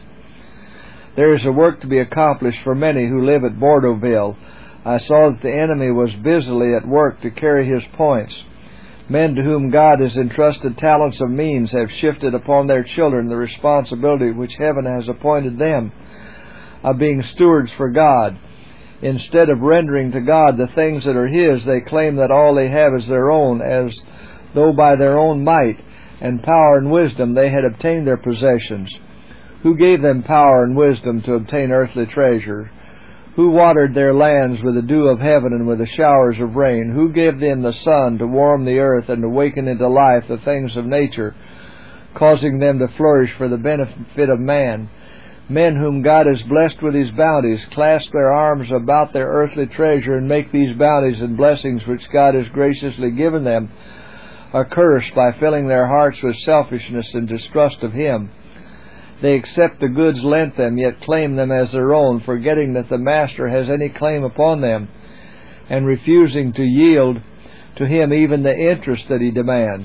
S1: There is a work to be accomplished for many who live at Bordeauxville. I saw that the enemy was busily at work to carry his points. Men to whom God has entrusted talents of means have shifted upon their children the responsibility which heaven has appointed them of being stewards for God. Instead of rendering to God the things that are His, they claim that all they have is their own, as though by their own might and power and wisdom they had obtained their possessions. Who gave them power and wisdom to obtain earthly treasure? Who watered their lands with the dew of heaven and with the showers of rain? Who gave them the sun to warm the earth and to waken into life the things of nature, causing them to flourish for the benefit of man? Men whom God has blessed with His bounties clasp their arms about their earthly treasure and make these bounties and blessings which God has graciously given them a curse by filling their hearts with selfishness and distrust of Him. They accept the goods lent them, yet claim them as their own, forgetting that the Master has any claim upon them, and refusing to yield to Him even the interest that He demands.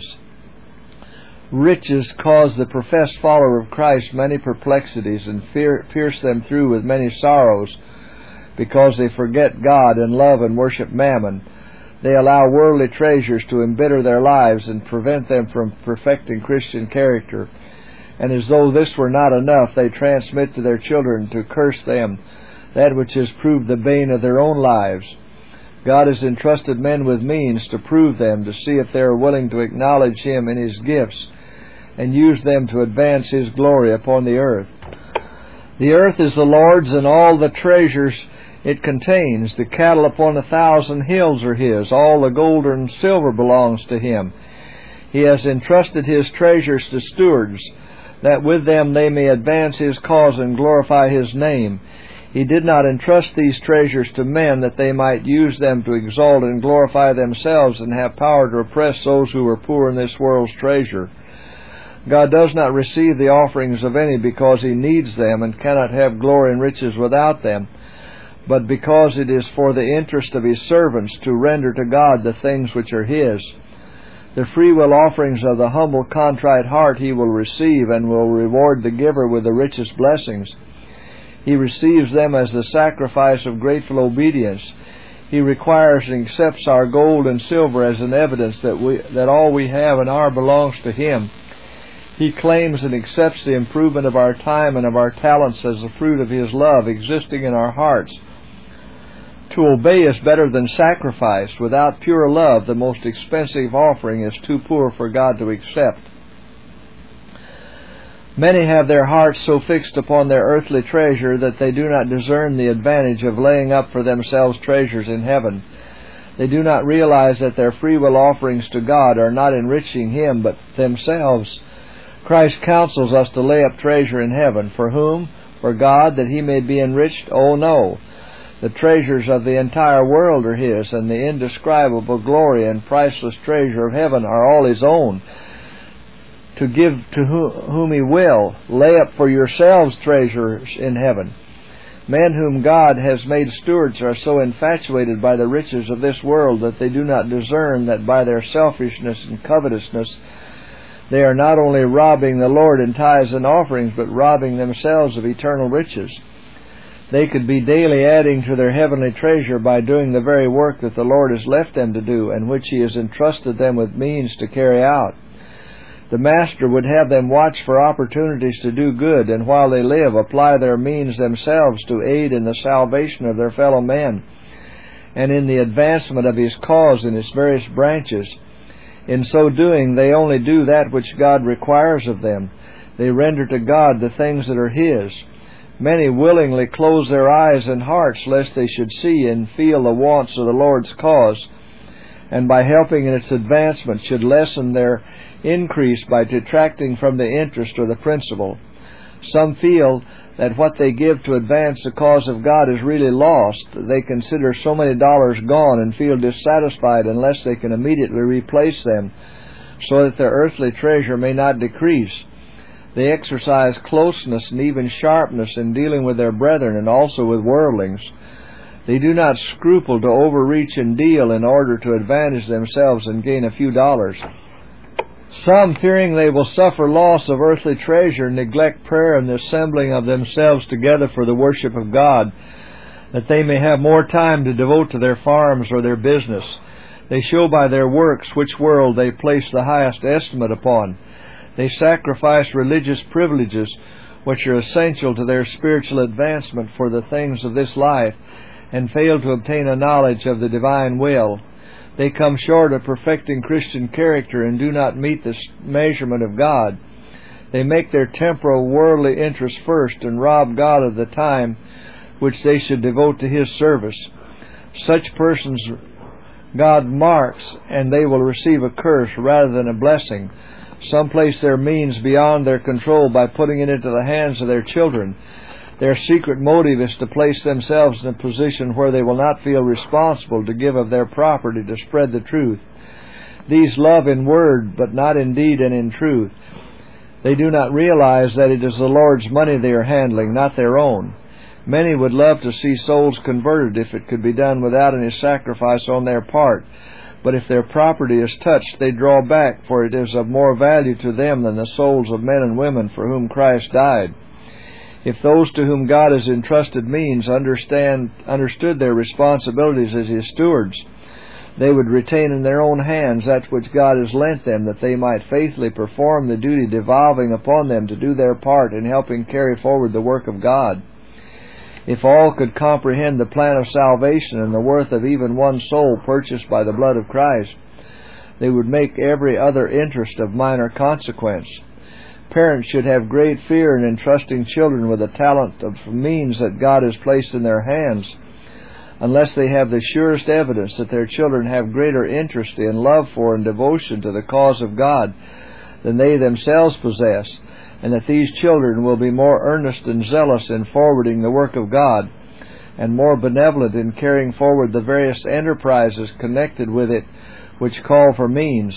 S1: Riches cause the professed follower of Christ many perplexities and pierce them through with many sorrows, because they forget God and love and worship mammon. They allow worldly treasures to embitter their lives and prevent them from perfecting Christian character. And as though this were not enough, they transmit to their children to curse them that which has proved the bane of their own lives. God has entrusted men with means to prove them, to see if they are willing to acknowledge Him in His gifts and use them to advance His glory upon the earth. The earth is the Lord's and all the treasures it contains. The cattle upon 1,000 hills are His. All the gold and silver belongs to Him. He has entrusted His treasures to stewards, that with them they may advance His cause and glorify His name. He did not entrust these treasures to men that they might use them to exalt and glorify themselves and have power to oppress those who are poor in this world's treasure. God does not receive the offerings of any because He needs them and cannot have glory and riches without them, but because it is for the interest of His servants to render to God the things which are His. The freewill offerings of the humble, contrite heart He will receive and will reward the giver with the richest blessings. He receives them as the sacrifice of grateful obedience. He requires and accepts our gold and silver as an evidence that all we have and are belongs to Him. He claims and accepts the improvement of our time and of our talents as the fruit of His love existing in our hearts. To obey is better than sacrifice. Without pure love, the most expensive offering is too poor for God to accept. Many have their hearts so fixed upon their earthly treasure that they do not discern the advantage of laying up for themselves treasures in heaven. They do not realize that their free will offerings to God are not enriching Him, but themselves. Christ counsels us to lay up treasure in heaven. For whom? For God, that He may be enriched? Oh, no. The treasures of the entire world are His, and the indescribable glory and priceless treasure of heaven are all His own, to give to whom He will. Lay up for yourselves treasures in heaven. Men whom God has made stewards are so infatuated by the riches of this world that they do not discern that by their selfishness and covetousness they are not only robbing the Lord in tithes and offerings, but robbing themselves of eternal riches. They could be daily adding to their heavenly treasure by doing the very work that the Lord has left them to do, and which He has entrusted them with means to carry out. The Master would have them watch for opportunities to do good, and while they live, apply their means themselves to aid in the salvation of their fellow men, and in the advancement of His cause in its various branches. In so doing, they only do that which God requires of them. They render to God the things that are His. Many willingly close their eyes and hearts lest they should see and feel the wants of the Lord's cause, and by helping in its advancement should lessen their increase by detracting from the interest or the principle. Some feel that what they give to advance the cause of God is really lost. They consider so many dollars gone and feel dissatisfied unless they can immediately replace them, so that their earthly treasure may not decrease. They exercise closeness and even sharpness in dealing with their brethren and also with worldlings. They do not scruple to overreach and deal in order to advantage themselves and gain a few dollars. Some, fearing they will suffer loss of earthly treasure, neglect prayer and the assembling of themselves together for the worship of God, that they may have more time to devote to their farms or their business. They show by their works which world they place the highest estimate upon. They sacrifice religious privileges which are essential to their spiritual advancement for the things of this life, and fail to obtain a knowledge of the divine will. They come short of perfecting Christian character and do not meet the measurement of God. They make their temporal worldly interests first and rob God of the time which they should devote to His service. Such persons God marks, and they will receive a curse rather than a blessing. Some place their means beyond their control by putting it into the hands of their children. Their secret motive is to place themselves in a position where they will not feel responsible to give of their property to spread the truth. These love in word, but not in deed and in truth. They do not realize that it is the Lord's money they are handling, not their own. Many would love to see souls converted if it could be done without any sacrifice on their part. But if their property is touched, they draw back, for it is of more value to them than the souls of men and women for whom Christ died. If those to whom God has entrusted means understood their responsibilities as His stewards, they would retain in their own hands that which God has lent them, that they might faithfully perform the duty devolving upon them to do their part in helping carry forward the work of God. If all could comprehend the plan of salvation and the worth of even one soul purchased by the blood of Christ, they would make every other interest of minor consequence. Parents should have great fear in entrusting children with the talent of means that God has placed in their hands, unless they have the surest evidence that their children have greater interest in, love for, and devotion to the cause of God than they themselves possess, and that these children will be more earnest and zealous in forwarding the work of God, and more benevolent in carrying forward the various enterprises connected with it which call for means.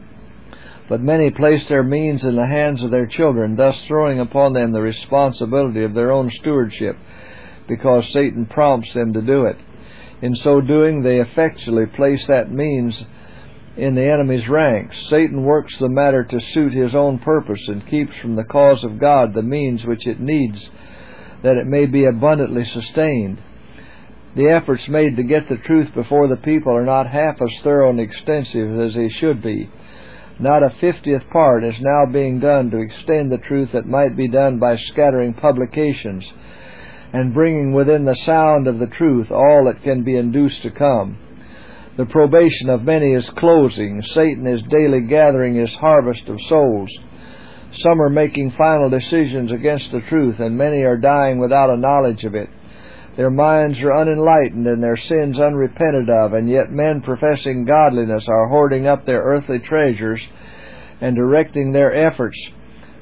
S1: But many place their means in the hands of their children, thus throwing upon them the responsibility of their own stewardship, because Satan prompts them to do it. In so doing, they effectually place that means in the enemy's ranks. Satan works the matter to suit his own purpose, and keeps from the cause of God the means which it needs, that it may be abundantly sustained. The efforts made to get the truth before the people are not half as thorough and extensive as they should be. Not a 50th part is now being done to extend the truth that might be done by scattering publications, and bringing within the sound of the truth all that can be induced to come. The probation of many is closing. Satan is daily gathering his harvest of souls. Some are making final decisions against the truth, and many are dying without a knowledge of it. Their minds are unenlightened and their sins unrepented of, and yet men professing godliness are hoarding up their earthly treasures and directing their efforts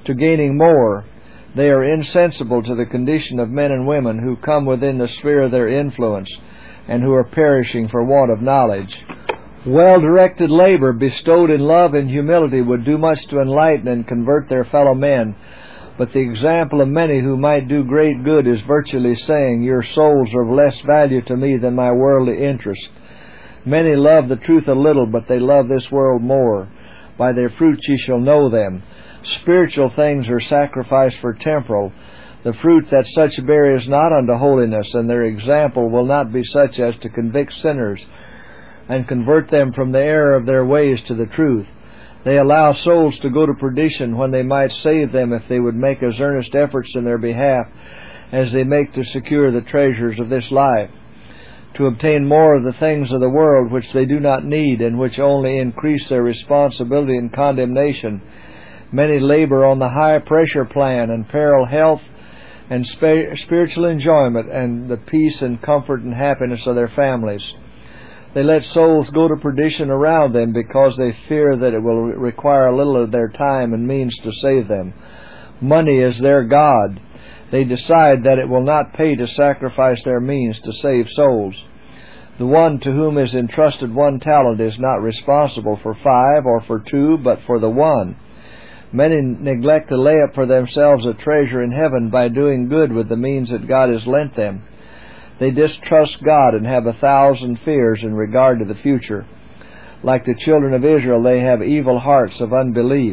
S1: to gaining more. They are insensible to the condition of men and women who come within the sphere of their influence and who are perishing for want of knowledge. Well-directed labor bestowed in love and humility would do much to enlighten and convert their fellow men, but the example of many who might do great good is virtually saying, "Your souls are of less value to me than my worldly interest." Many love the truth a little, but they love this world more. By their fruits ye shall know them. Spiritual things are sacrificed for temporal. The fruit that such bear is not unto holiness, and their example will not be such as to convict sinners and convert them from the error of their ways to the truth. They allow souls to go to perdition when they might save them if they would make as earnest efforts in their behalf as they make to secure the treasures of this life, to obtain more of the things of the world which they do not need and which only increase their responsibility and condemnation. Many labor on the high-pressure plan and peril health and spiritual enjoyment and the peace and comfort and happiness of their families. They let souls go to perdition around them because they fear that it will require a little of their time and means to save them. Money is their god. They decide that it will not pay to sacrifice their means to save souls. The one to whom is entrusted 1 talent is not responsible for 5 or for 2, but for the 1. Many neglect to lay up for themselves a treasure in heaven by doing good with the means that God has lent them. They distrust God and have 1,000 fears in regard to the future. Like the children of Israel, they have evil hearts of unbelief.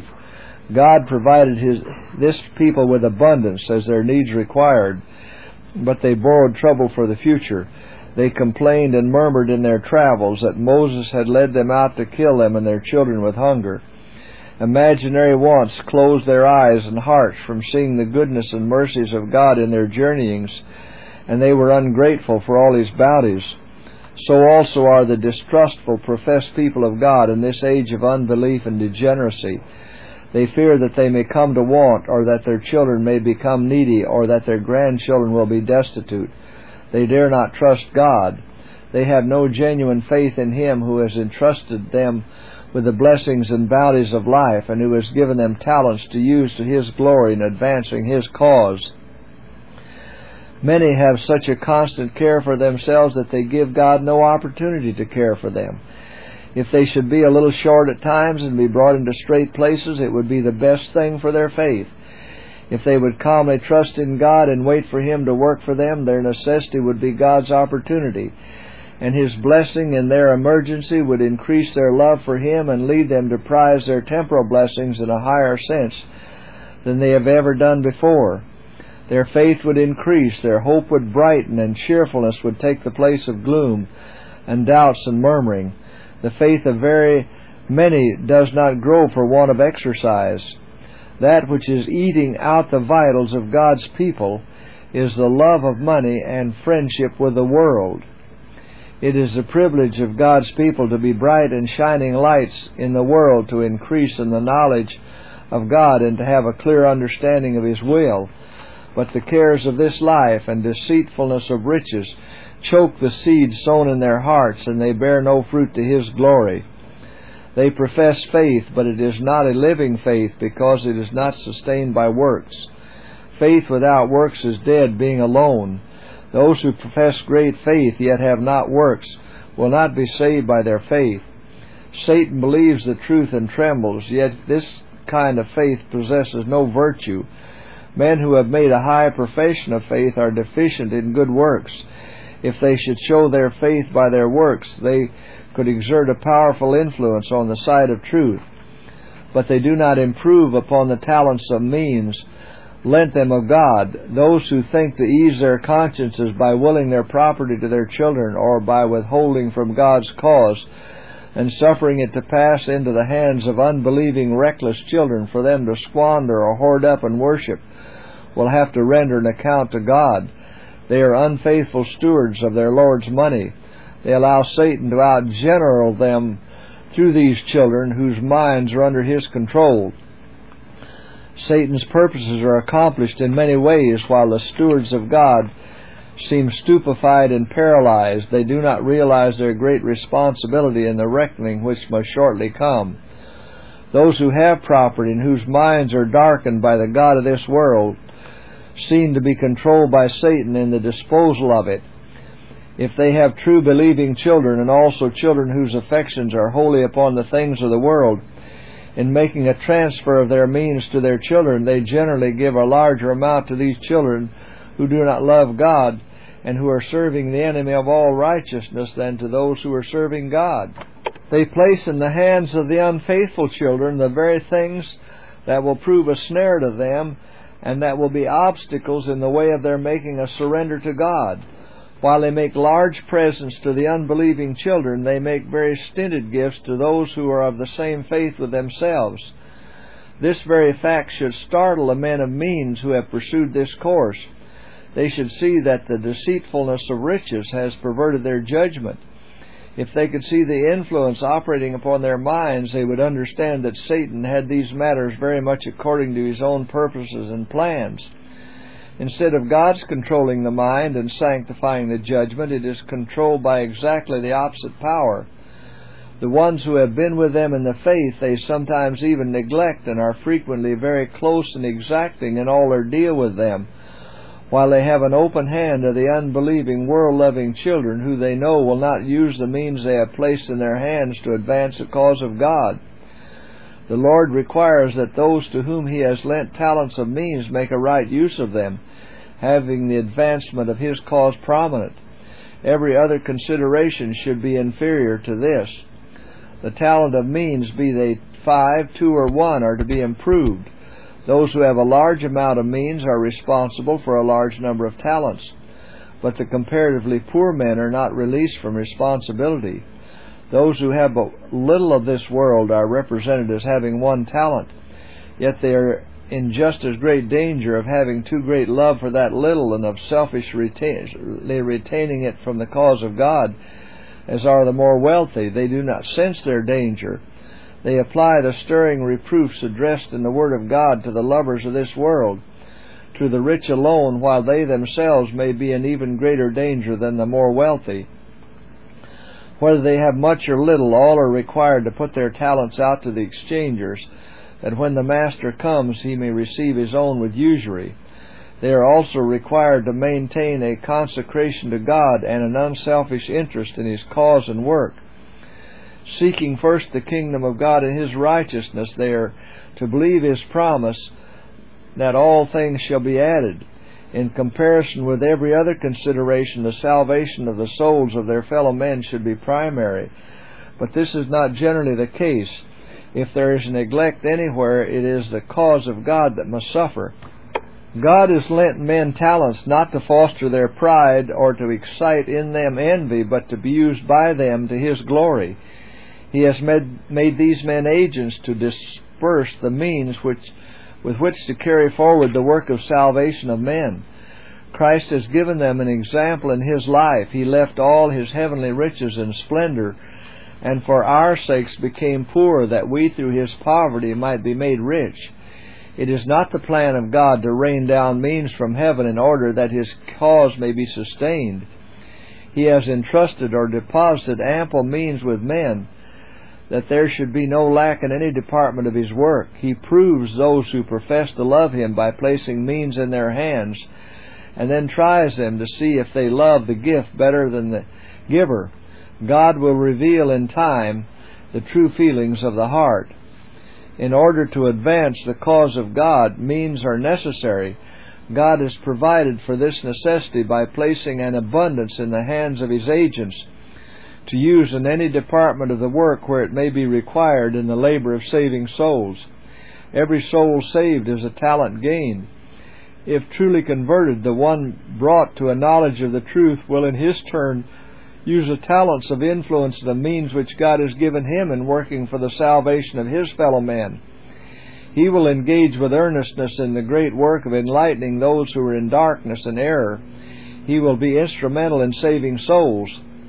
S1: God provided this people with abundance as their needs required, but they borrowed trouble for the future. They complained and murmured in their travels that Moses had led them out to kill them and their children with hunger. Imaginary wants closed their eyes and hearts from seeing the goodness and mercies of God in their journeyings, and they were ungrateful for all His bounties. So also are the distrustful professed people of God in this age of unbelief and degeneracy. They fear that they may come to want, or that their children may become needy, or that their grandchildren will be destitute. They dare not trust God. They have no genuine faith in Him who has entrusted them with the blessings and bounties of life, and who has given them talents to use to His glory in advancing His cause. Many have such a constant care for themselves that they give God no opportunity to care for them. If they should be a little short at times and be brought into straight places, it would be the best thing for their faith. If they would calmly trust in God and wait for Him to work for them, their necessity would be God's opportunity, and His blessing in their emergency would increase their love for Him and lead them to prize their temporal blessings in a higher sense than they have ever done before. Their faith would increase, their hope would brighten, and cheerfulness would take the place of gloom and doubts and murmuring. The faith of very many does not grow for want of exercise. That which is eating out the vitals of God's people is the love of money and friendship with the world. It is the privilege of God's people to be bright and shining lights in the world, to increase in the knowledge of God and to have a clear understanding of His will. But the cares of this life and deceitfulness of riches choke the seed sown in their hearts, and they bear no fruit to His glory. They profess faith, but it is not a living faith, because it is not sustained by works. Faith without works is dead, being alone. Those who profess great faith, yet have not works, will not be saved by their faith. Satan believes the truth and trembles, yet this kind of faith possesses no virtue. Men who have made a high profession of faith are deficient in good works. If they should show their faith by their works, they could exert a powerful influence on the side of truth. But they do not improve upon the talents of means lent them of God. Those who think to ease their consciences by willing their property to their children, or by withholding from God's cause and suffering it to pass into the hands of unbelieving, reckless children for them to squander or hoard up and worship, will have to render an account to God. They are unfaithful stewards of their Lord's money. They allow Satan to outgeneral them through these children whose minds are under his control. Satan's purposes are accomplished in many ways, while the stewards of God seem stupefied and paralyzed. They do not realize their great responsibility in the reckoning which must shortly come. Those who have property and whose minds are darkened by the god of this world seem to be controlled by Satan in the disposal of it. If they have true believing children, and also children whose affections are wholly upon the things of the world, in making a transfer of their means to their children, they generally give a larger amount to these children who do not love God and who are serving the enemy of all righteousness than to those who are serving God. They place in the hands of the unfaithful children the very things that will prove a snare to them and that will be obstacles in the way of their making a surrender to God. While they make large presents to the unbelieving children, they make very stinted gifts to those who are of the same faith with themselves. This very fact should startle the men of means who have pursued this course. They should see that the deceitfulness of riches has perverted their judgment. If they could see the influence operating upon their minds, they would understand that Satan had these matters very much according to his own purposes and plans. Instead of God's controlling the mind and sanctifying the judgment, it is controlled by exactly the opposite power. The ones who have been with them in the faith, they sometimes even neglect and are frequently very close and exacting in all their deal with them, while they have an open hand to the unbelieving, world-loving children who they know will not use the means they have placed in their hands to advance the cause of God. The Lord requires that those to whom He has lent talents of means make a right use of them, having the advancement of His cause prominent. Every other consideration should be inferior to this. The talent of means, be they 5, 2, or 1, are to be improved. Those who have a large amount of means are responsible for a large number of talents, but the comparatively poor men are not released from responsibility. Those who have but little of this world are represented as having 1 talent, yet they are in just as great danger of having too great love for that little and of selfishly retaining it from the cause of God as are the more wealthy. They do not sense their danger. They apply the stirring reproofs addressed in the Word of God to the lovers of this world, to the rich alone, while they themselves may be in even greater danger than the more wealthy. Whether they have much or little, all are required to put their talents out to the exchangers, that when the master comes he may receive his own with usury. They are also required to maintain a consecration to God and an unselfish interest in His cause and work. Seeking first the kingdom of God and His righteousness, they are to believe His promise that all things shall be added. In comparison with every other consideration, the salvation of the souls of their fellow men should be primary. But this is not generally the case. If there is neglect anywhere, it is the cause of God that must suffer. God has lent men talents not to foster their pride or to excite in them envy, but to be used by them to His glory. He has made these men agents to disperse the means with which to carry forward the work of salvation of men. Christ has given them an example in His life. He left all His heavenly riches and splendor, and for our sakes became poor, that we through His poverty might be made rich. It is not the plan of God to rain down means from heaven in order that His cause may be sustained. He has entrusted or deposited ample means with men, that there should be no lack in any department of His work. He proves those who profess to love Him by placing means in their hands, and then tries them to see if they love the gift better than the giver. God will reveal in time the true feelings of the heart. In order to advance the cause of God, means are necessary. God has provided for this necessity by placing an abundance in the hands of His agents to use in any department of the work where it may be required in the labor of saving souls. Every soul saved is a talent gained. If truly converted, the one brought to a knowledge of the truth will in his turn use the talents of influence and the means which God has given him in working for the salvation of his fellow men. He will engage with earnestness in the great work of enlightening those who are in darkness and error. He will be instrumental in saving souls.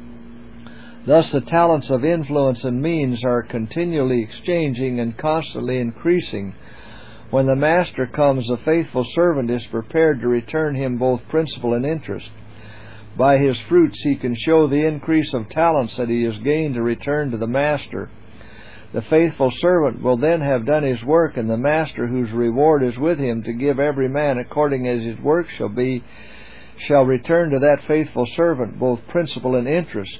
S1: Thus the talents of influence and means are continually exchanging and constantly increasing. When the Master comes, the faithful servant is prepared to return Him both principal and interest. By his fruits he can show the increase of talents that he has gained to return to the Master. The faithful servant will then have done his work, and the master whose reward is with him to give every man according as his work shall be, shall return to that faithful servant both principal and interest.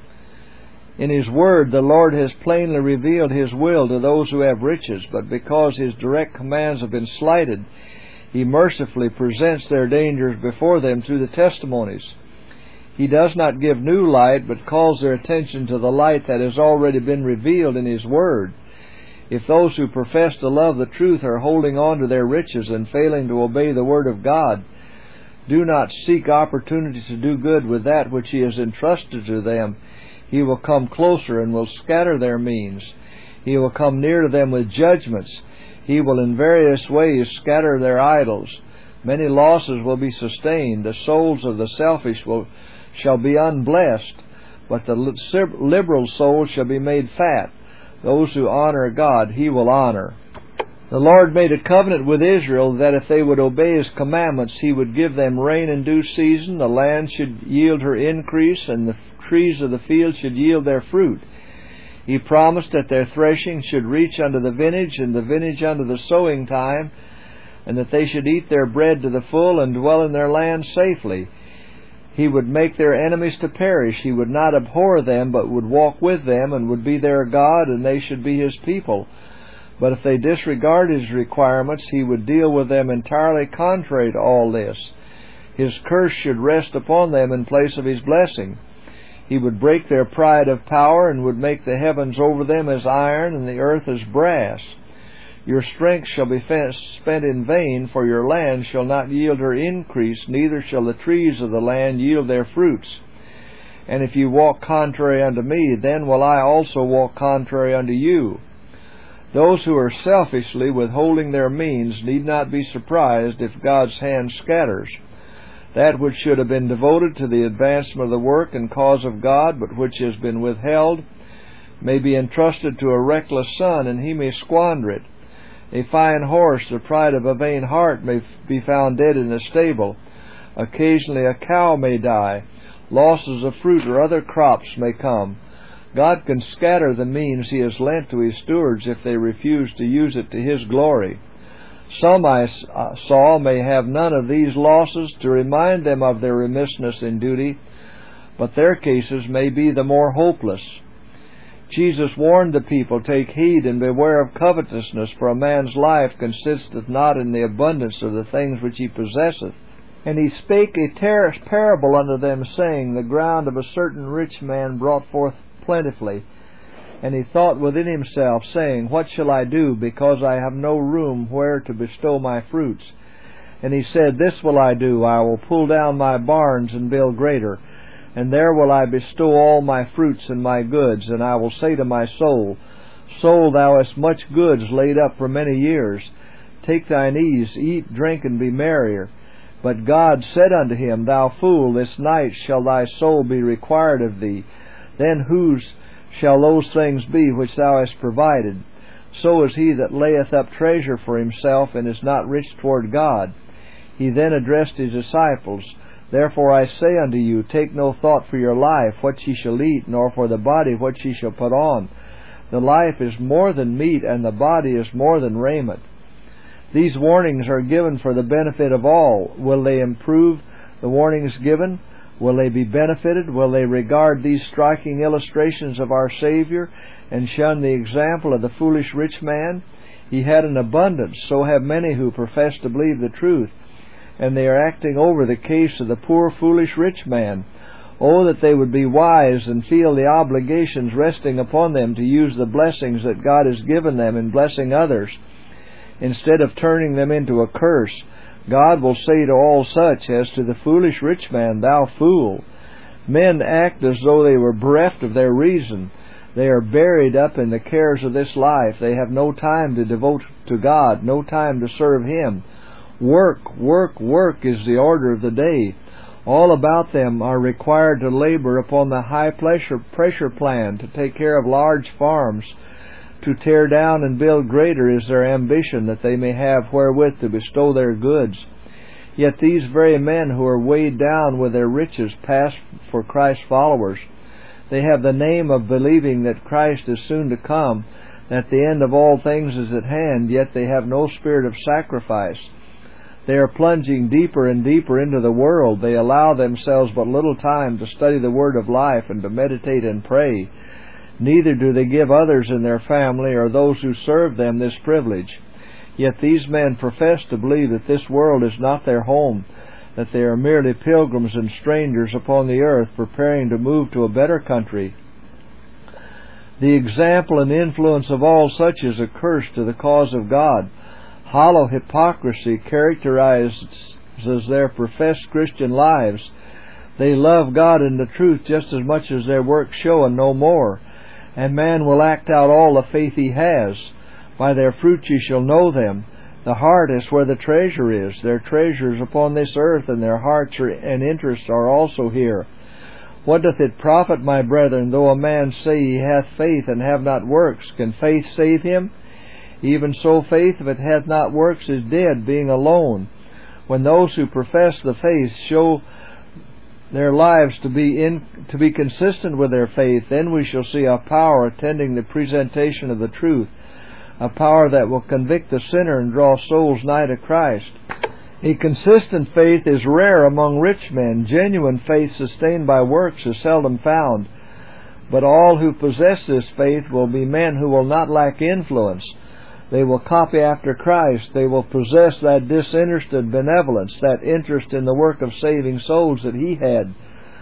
S1: In His Word, the Lord has plainly revealed His will to those who have riches, but because His direct commands have been slighted, He mercifully presents their dangers before them through the testimonies. He does not give new light, but calls their attention to the light that has already been revealed in His Word. If those who profess to love the truth are holding on to their riches and failing to obey the Word of God, do not seek opportunities to do good with that which He has entrusted to them. He will come closer and will scatter their means. He will come near to them with judgments. He will in various ways scatter their idols. Many losses will be sustained. The souls of the selfish shall be unblessed, but the liberal soul shall be made fat. Those who honor God, He will honor. The Lord made a covenant with Israel that if they would obey His commandments, He would give them rain in due season, the land should yield her increase, and the trees of the field should yield their fruit. He promised that their threshing should reach unto the vintage, and the vintage unto the sowing time, and that they should eat their bread to the full and dwell in their land safely. He would make their enemies to perish. He would not abhor them, but would walk with them, and would be their God, and they should be His people. But if they disregard His requirements, He would deal with them entirely contrary to all this. His curse should rest upon them in place of His blessing. He would break their pride of power, and would make the heavens over them as iron, and the earth as brass. Your strength shall be spent in vain, for your land shall not yield her increase, neither shall the trees of the land yield their fruits. And if you walk contrary unto me, then will I also walk contrary unto you. Those who are selfishly withholding their means need not be surprised if God's hand scatters. That which should have been devoted to the advancement of the work and cause of God, but which has been withheld, may be entrusted to a reckless son, and he may squander it. A fine horse, the pride of a vain heart, may be found dead in the stable. Occasionally a cow may die. Losses of fruit or other crops may come. God can scatter the means He has lent to His stewards if they refuse to use it to His glory. Some I saw may have none of these losses to remind them of their remissness in duty, but their cases may be the more hopeless. Jesus warned the people, "Take heed and beware of covetousness, for a man's life consisteth not in the abundance of the things which he possesseth." And He spake a parable unto them, saying, The ground of a certain rich man brought forth plentifully. And he thought within himself, saying, What shall I do, because I have no room where to bestow my fruits? And he said, This will I do, I will pull down my barns and build greater, and there will I bestow all my fruits and my goods. And I will say to my soul, Soul, thou hast much goods laid up for many years. Take thine ease, eat, drink, and be merrier. But God said unto him, Thou fool, this night shall thy soul be required of thee. Then whose shall those things be which thou hast provided? So is he that layeth up treasure for himself, and is not rich toward God. He then addressed his disciples, Therefore I say unto you, take no thought for your life, what ye shall eat, nor for the body, what ye shall put on. The life is more than meat, and the body is more than raiment. These warnings are given for the benefit of all. Will they improve the warnings given? Will they be benefited? Will they regard these striking illustrations of our Savior and shun the example of the foolish rich man? He had an abundance, so have many who profess to believe the truth, and they are acting over the case of the poor foolish rich man. Oh, that they would be wise and feel the obligations resting upon them to use the blessings that God has given them in blessing others, instead of turning them into a curse. God will say to all such as to the foolish rich man, Thou fool! Men act as though they were bereft of their reason. They are buried up in the cares of this life. They have no time to devote to God, no time to serve Him. Work, work, work is the order of the day. All about them are required to labor upon the high pressure plan, to take care of large farms. To tear down and build greater is their ambition, that they may have wherewith to bestow their goods. Yet these very men who are weighed down with their riches pass for Christ's followers. They have the name of believing that Christ is soon to come, that the end of all things is at hand, yet they have no spirit of sacrifice. They are plunging deeper and deeper into the world. They allow themselves but little time to study the Word of life and to meditate and pray. Neither do they give others in their family or those who serve them this privilege. Yet these men profess to believe that this world is not their home, that they are merely pilgrims and strangers upon the earth, preparing to move to a better country. The example and influence of all such is a curse to the cause of God. Hollow hypocrisy characterizes their professed Christian lives. They love God and the truth just as much as their works show, and no more. And man will act out all the faith he has. By their fruit ye shall know them. The heart is where the treasure is. Their treasure is upon this earth, and their hearts and interests are also here. What doth it profit, my brethren, though a man say he hath faith and have not works? Can faith save him? Even so faith, if it hath not works, is dead, being alone. When those who profess the faith show their lives to be consistent with their faith, then we shall see a power attending the presentation of the truth, a power that will convict the sinner and draw souls nigh to Christ. A consistent faith is rare among rich men. Genuine faith sustained by works is seldom found. But all who possess this faith will be men who will not lack influence. They will copy after Christ. They will possess that disinterested benevolence, that interest in the work of saving souls that He had.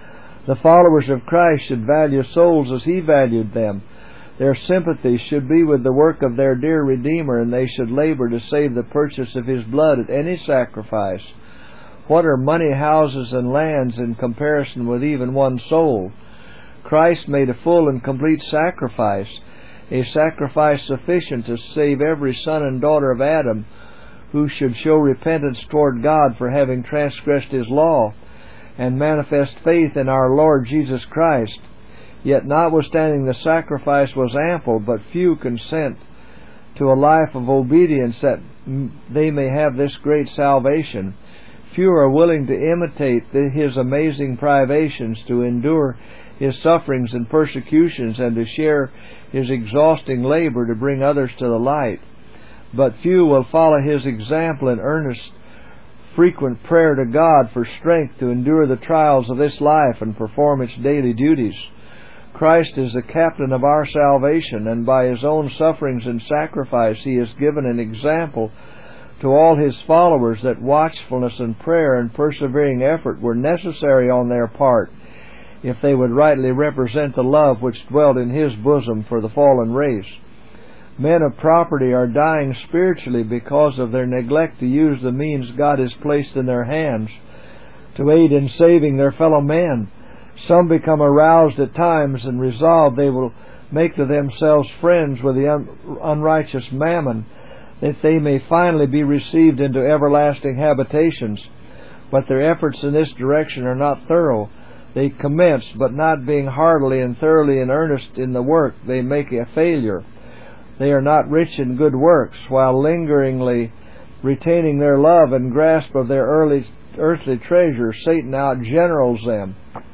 S1: The followers of Christ should value souls as He valued them. Their sympathy should be with the work of their dear Redeemer, and they should labor to save the purchase of His blood at any sacrifice. What are money, houses, and lands in comparison with even one soul? Christ made a full and complete sacrifice, a sacrifice sufficient to save every son and daughter of Adam who should show repentance toward God for having transgressed His law, and manifest faith in our Lord Jesus Christ. Yet notwithstanding the sacrifice was ample, but few consent to a life of obedience that they may have this great salvation. Few are willing to imitate His amazing privations, to endure His sufferings and persecutions, and to share His exhausting labor to bring others to the light. But few will follow His example in earnest, frequent prayer to God for strength to endure the trials of this life and perform its daily duties. Christ is the captain of our salvation, and by His own sufferings and sacrifice He has given an example to all His followers that watchfulness and prayer and persevering effort were necessary on their part if they would rightly represent the love which dwelt in His bosom for the fallen race. Men of property are dying spiritually because of their neglect to use the means God has placed in their hands to aid in saving their fellow men. Some become aroused at times and resolve they will make to themselves friends with the unrighteous mammon, that they may finally be received into everlasting habitations. But their efforts in this direction are not thorough. They commence, but not being heartily and thoroughly in earnest in the work, they make a failure. They are not rich in good works. While lingeringly retaining their love and grasp of their earthly treasure, Satan outgenerals them.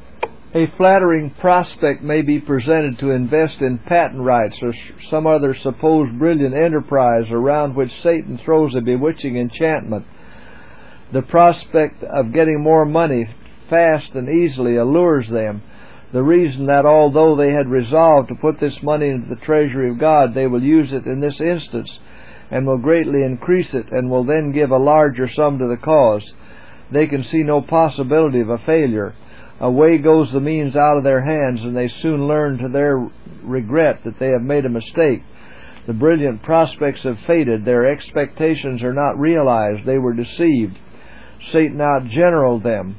S1: A flattering prospect may be presented to invest in patent rights or some other supposed brilliant enterprise around which Satan throws a bewitching enchantment. The prospect of getting more money fast and easily allures them. The reason that although they had resolved to put this money into the treasury of God, they will use it in this instance and will greatly increase it, and will then give a larger sum to the cause. They can see no possibility of a failure. Away goes the means out of their hands, and they soon learn to their regret that they have made a mistake. The brilliant prospects have faded. Their expectations are not realized. They were deceived. Satan outgeneraled them.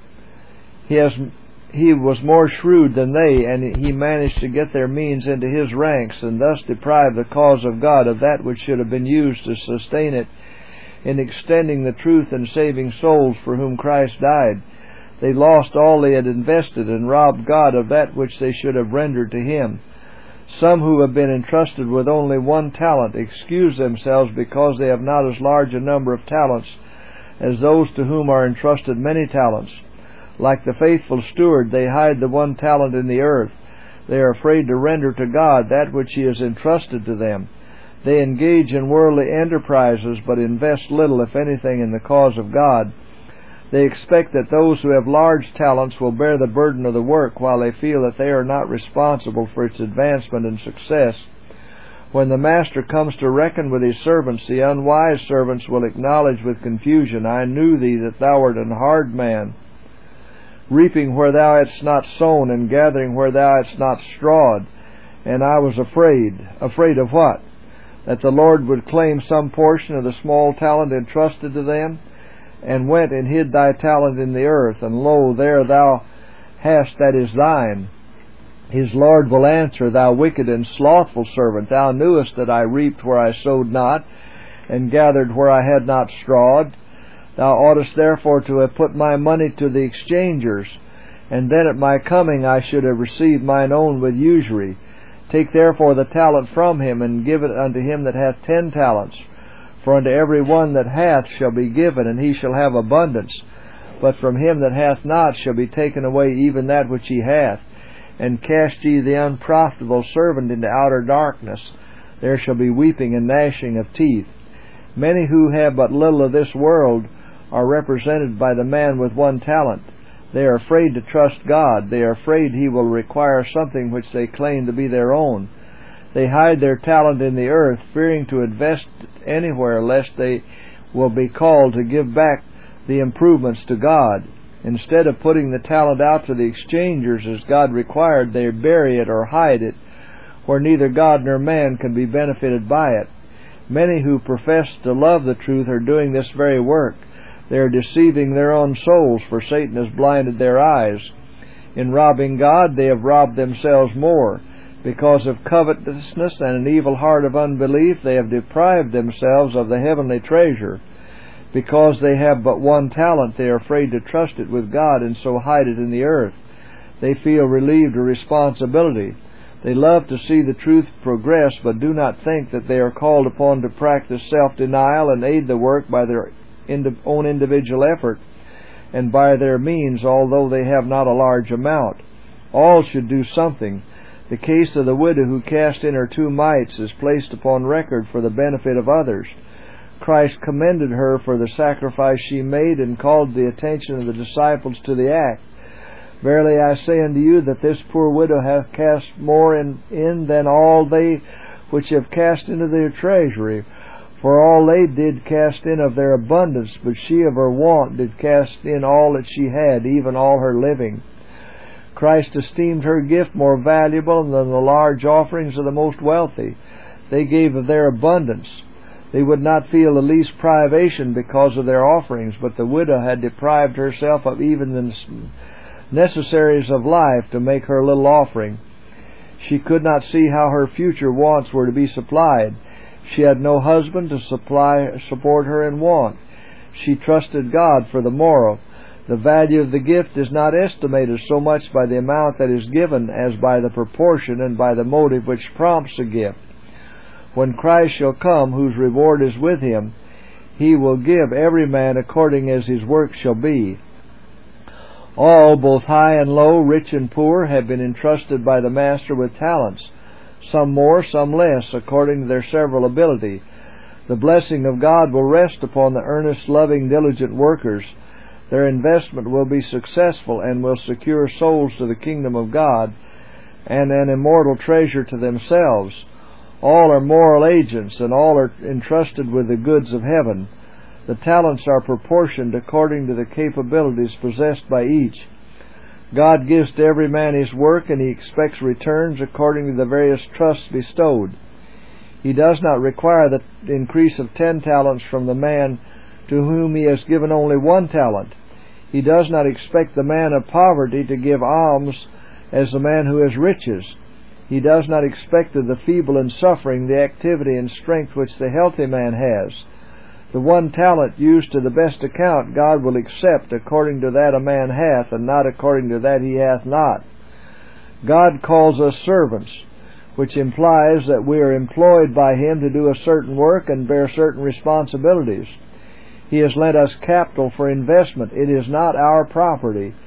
S1: He was more shrewd than they, and he managed to get their means into his ranks, and thus deprive the cause of God of that which should have been used to sustain it in extending the truth and saving souls for whom Christ died. They lost all they had invested and robbed God of that which they should have rendered to Him. Some who have been entrusted with only one talent excuse themselves because they have not as large a number of talents as those to whom are entrusted many talents. Like the faithful steward, they hide the one talent in the earth. They are afraid to render to God that which He has entrusted to them. They engage in worldly enterprises, but invest little, if anything, in the cause of God. They expect that those who have large talents will bear the burden of the work, while they feel that they are not responsible for its advancement and success. When the master comes to reckon with his servants, the unwise servants will acknowledge with confusion, I knew thee, that thou art an hard man, reaping where thou hadst not sown, and gathering where thou hadst not strawed. And I was afraid. Afraid of what? That the Lord would claim some portion of the small talent entrusted to them? And went and hid thy talent in the earth, and lo, there thou hast that is thine. His Lord will answer, Thou wicked and slothful servant, thou knewest that I reaped where I sowed not, and gathered where I had not strawed. Thou oughtest therefore to have put my money to the exchangers, and then at my coming I should have received mine own with usury. Take therefore the talent from him, and give it unto him that hath 10 talents. For unto every one that hath shall be given, and he shall have abundance. But from him that hath not shall be taken away even that which he hath. And cast ye the unprofitable servant into outer darkness. There shall be weeping and gnashing of teeth. Many who have but little of this world are represented by the man with 1 talent. They are afraid to trust God. They are afraid He will require something which they claim to be their own. They hide their talent in the earth, fearing to invest anywhere, lest they will be called to give back the improvements to God. Instead of putting the talent out to the exchangers as God required, they bury it or hide it, where neither God nor man can be benefited by it. Many who profess to love the truth are doing this very work. They are deceiving their own souls, for Satan has blinded their eyes. In robbing God, they have robbed themselves more. Because of covetousness and an evil heart of unbelief, they have deprived themselves of the heavenly treasure. Because they have but 1 talent, they are afraid to trust it with God, and so hide it in the earth. They feel relieved of responsibility. They love to see the truth progress, but do not think that they are called upon to practice self-denial and aid the work by their own individual effort, and by their means, although they have not a large amount. All should do something. The case of the widow who cast in her 2 mites is placed upon record for the benefit of others. Christ commended her for the sacrifice she made, and called the attention of the disciples to the act. Verily I say unto you that this poor widow hath cast more in than all they which have cast into their treasury. For all they did cast in of their abundance, but she of her want did cast in all that she had, even all her living. Christ esteemed her gift more valuable than the large offerings of the most wealthy. They gave of their abundance. They would not feel the least privation because of their offerings, but the widow had deprived herself of even the necessaries of life to make her little offering. She could not see how her future wants were to be supplied. She had no husband to support her in want. She trusted God for the morrow. The value of the gift is not estimated so much by the amount that is given as by the proportion and by the motive which prompts the gift. When Christ shall come, whose reward is with Him, He will give every man according as his work shall be. All, both high and low, rich and poor, have been entrusted by the Master with talents, some more, some less, according to their several ability. The blessing of God will rest upon the earnest, loving, diligent workers. Their investment will be successful and will secure souls to the kingdom of God and an immortal treasure to themselves. All are moral agents, and all are entrusted with the goods of heaven. The talents are proportioned according to the capabilities possessed by each. God gives to every man his work, and He expects returns according to the various trusts bestowed. He does not require the increase of 10 talents from the man to whom He has given only 1 talent. He does not expect the man of poverty to give alms as the man who has riches. He does not expect of the feeble and suffering the activity and strength which the healthy man has. The 1 talent used to the best account God will accept according to that a man hath, and not according to that he hath not. God calls us servants, which implies that we are employed by Him to do a certain work and bear certain responsibilities. He has lent us capital for investment. It is not our property.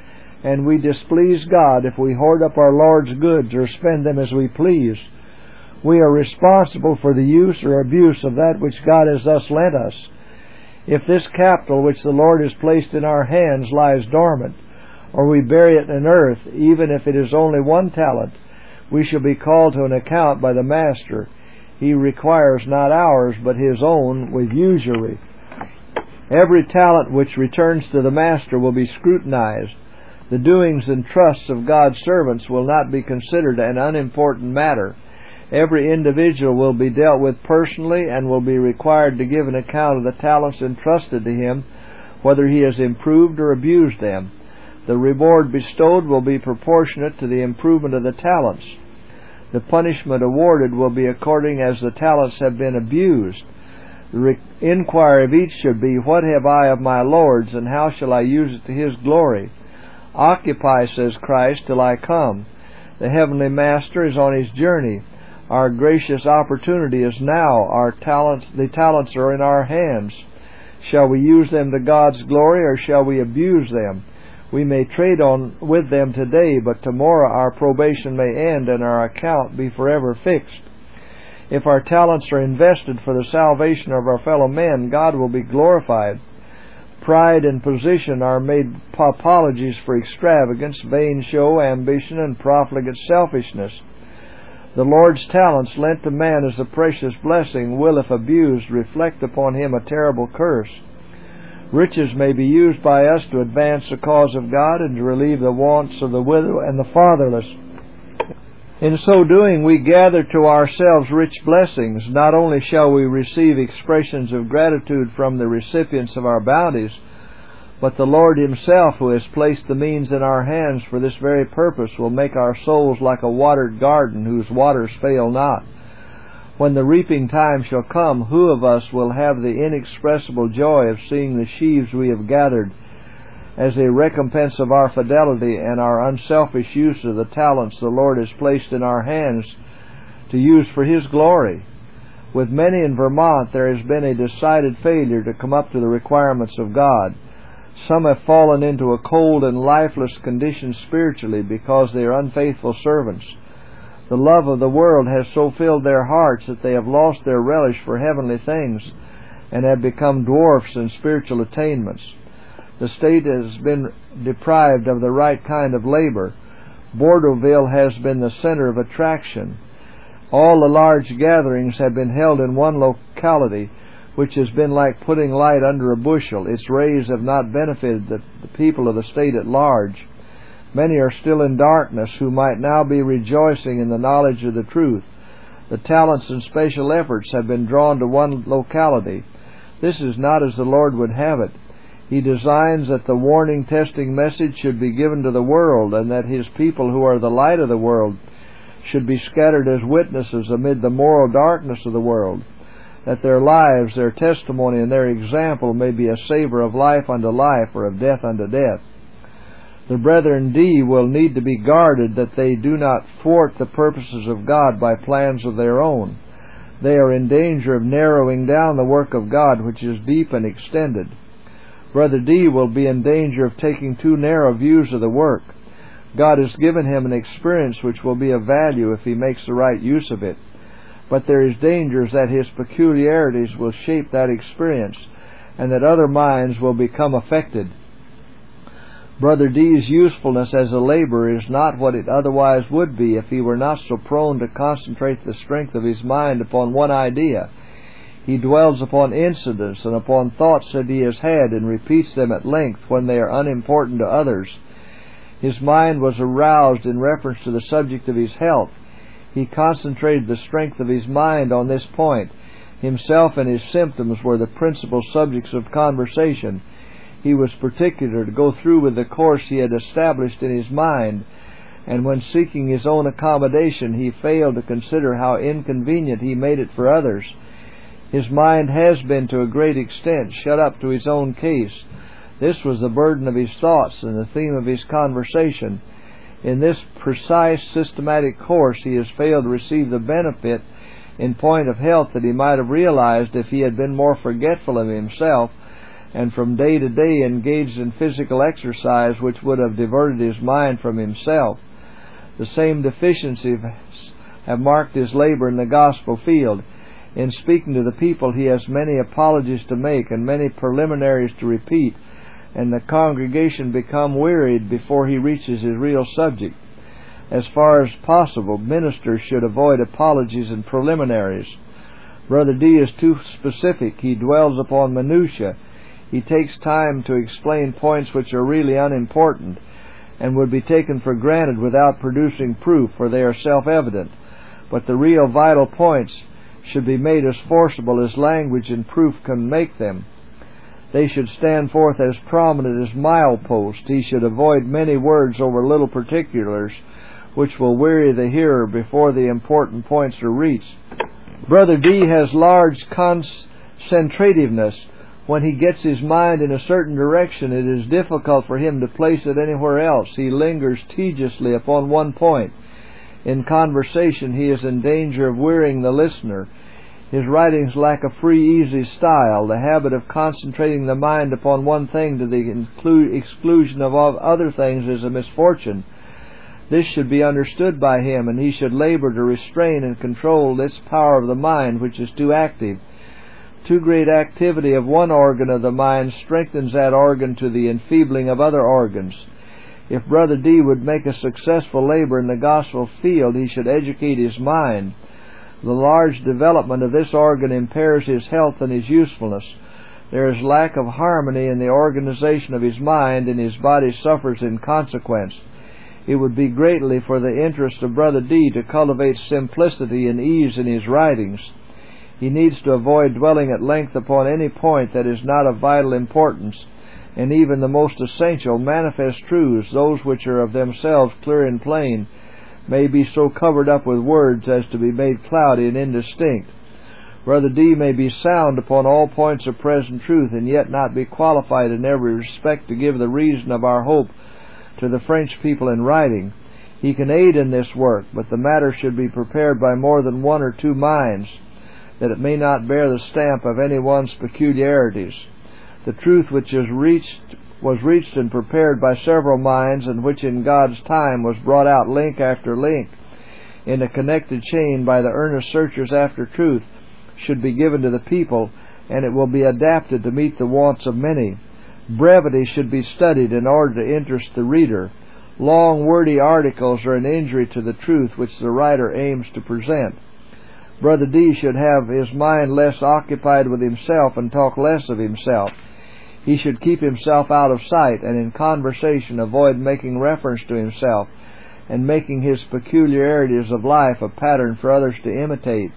S1: and we displease God if we hoard up our Lord's goods or spend them as we please. We are responsible for the use or abuse of that which God has thus lent us. If this capital which the Lord has placed in our hands lies dormant, or we bury it in earth, even if it is only 1 talent, we shall be called to an account by the Master. He requires not ours, but His own with usury. Every talent which returns to the Master will be scrutinized. The doings and trusts of God's servants will not be considered an unimportant matter. Every individual will be dealt with personally and will be required to give an account of the talents entrusted to him, whether he has improved or abused them. The reward bestowed will be proportionate to the improvement of the talents. The punishment awarded will be according as the talents have been abused. The inquiry of each should be, what have I of my Lord's, and how shall I use it to His glory? Occupy, says Christ, till I come. The Heavenly Master is on His journey. Our gracious opportunity is now. The talents are in our hands. Shall we use them to God's glory, or shall we abuse them? We may trade on with them today, but tomorrow our probation may end and our account be forever fixed. If our talents are invested for the salvation of our fellow men, God will be glorified. Pride and position are made apologies for extravagance, vain show, ambition, and profligate selfishness. The Lord's talents lent to man as a precious blessing will, if abused, reflect upon him a terrible curse. Riches may be used by us to advance the cause of God and to relieve the wants of the widow and the fatherless. In so doing, we gather to ourselves rich blessings. Not only shall we receive expressions of gratitude from the recipients of our bounties, but the Lord Himself, who has placed the means in our hands for this very purpose, will make our souls like a watered garden whose waters fail not. When the reaping time shall come, who of us will have the inexpressible joy of seeing the sheaves we have gathered as a recompense of our fidelity and our unselfish use of the talents the Lord has placed in our hands to use for His glory? With many in Vermont, there has been a decided failure to come up to the requirements of God. Some have fallen into a cold and lifeless condition spiritually because they are unfaithful servants. The love of the world has so filled their hearts that they have lost their relish for heavenly things and have become dwarfs in spiritual attainments. The state has been deprived of the right kind of labor. Bordeauxville has been the center of attraction. All the large gatherings have been held in one locality, which has been like putting light under a bushel. Its rays have not benefited the people of the state at large. Many are still in darkness who might now be rejoicing in the knowledge of the truth. The talents and special efforts have been drawn to one locality. This is not as the Lord would have it. He designs that the warning, testing message should be given to the world, and that His people, who are the light of the world, should be scattered as witnesses amid the moral darkness of the world, that their lives, their testimony, and their example may be a savor of life unto life, or of death unto death. The brethren D will need to be guarded that they do not thwart the purposes of God by plans of their own. They are in danger of narrowing down the work of God, which is deep and extended. Brother D will be in danger of taking too narrow views of the work. God has given him an experience which will be of value if he makes the right use of it. But there is danger that his peculiarities will shape that experience, and that other minds will become affected. Brother D's usefulness as a laborer is not what it otherwise would be if he were not so prone to concentrate the strength of his mind upon one idea. He dwells upon incidents and upon thoughts that he has had, and repeats them at length when they are unimportant to others. His mind was aroused in reference to the subject of his health. He concentrated the strength of his mind on this point. Himself and his symptoms were the principal subjects of conversation. He was particular to go through with the course he had established in his mind, and when seeking his own accommodation, he failed to consider how inconvenient he made it for others. His mind has been, to a great extent, shut up to his own case. This was the burden of his thoughts and the theme of his conversation. In this precise, systematic course, he has failed to receive the benefit in point of health that he might have realized if he had been more forgetful of himself and from day to day engaged in physical exercise which would have diverted his mind from himself. The same deficiencies have marked his labor in the gospel field. In speaking to the people, he has many apologies to make and many preliminaries to repeat, and the congregation become wearied before he reaches his real subject. As far as possible, ministers should avoid apologies and preliminaries. Brother D is too specific. He dwells upon minutiae. He takes time to explain points which are really unimportant and would be taken for granted without producing proof, for they are self-evident. But the real vital points should be made as forcible as language and proof can make them. They should stand forth as prominent as mileposts. He should avoid many words over little particulars, which will weary the hearer before the important points are reached. Brother D has large concentrativeness. When he gets his mind in a certain direction, it is difficult for him to place it anywhere else. He lingers tediously upon one point. In conversation, he is in danger of wearying the listener. His writings lack a free, easy style. The habit of concentrating the mind upon one thing to the exclusion of all other things is a misfortune. This should be understood by him, and he should labor to restrain and control this power of the mind, which is too active. Too great activity of one organ of the mind strengthens that organ to the enfeebling of other organs. If Brother D would make a successful labor in the gospel field, he should educate his mind. The large development of this organ impairs his health and his usefulness. There is lack of harmony in the organization of his mind, and his body suffers in consequence. It would be greatly for the interest of Brother D to cultivate simplicity and ease in his writings. He needs to avoid dwelling at length upon any point that is not of vital importance, and even the most essential manifest truths, those which are of themselves clear and plain, may be so covered up with words as to be made cloudy and indistinct. Brother D may be sound upon all points of present truth, and yet not be qualified in every respect to give the reason of our hope to the French people in writing. He can aid in this work, but the matter should be prepared by more than one or two minds, that it may not bear the stamp of any one's peculiarities. The truth which was reached and prepared by several minds, and which in God's time was brought out link after link in a connected chain by the earnest searchers after truth, should be given to the people, and it will be adapted to meet the wants of many. Brevity should be studied in order to interest the reader. Long, wordy articles are an injury to the truth which the writer aims to present. Brother D should have his mind less occupied with himself and talk less of himself. He should keep himself out of sight, and in conversation avoid making reference to himself and making his peculiarities of life a pattern for others to imitate.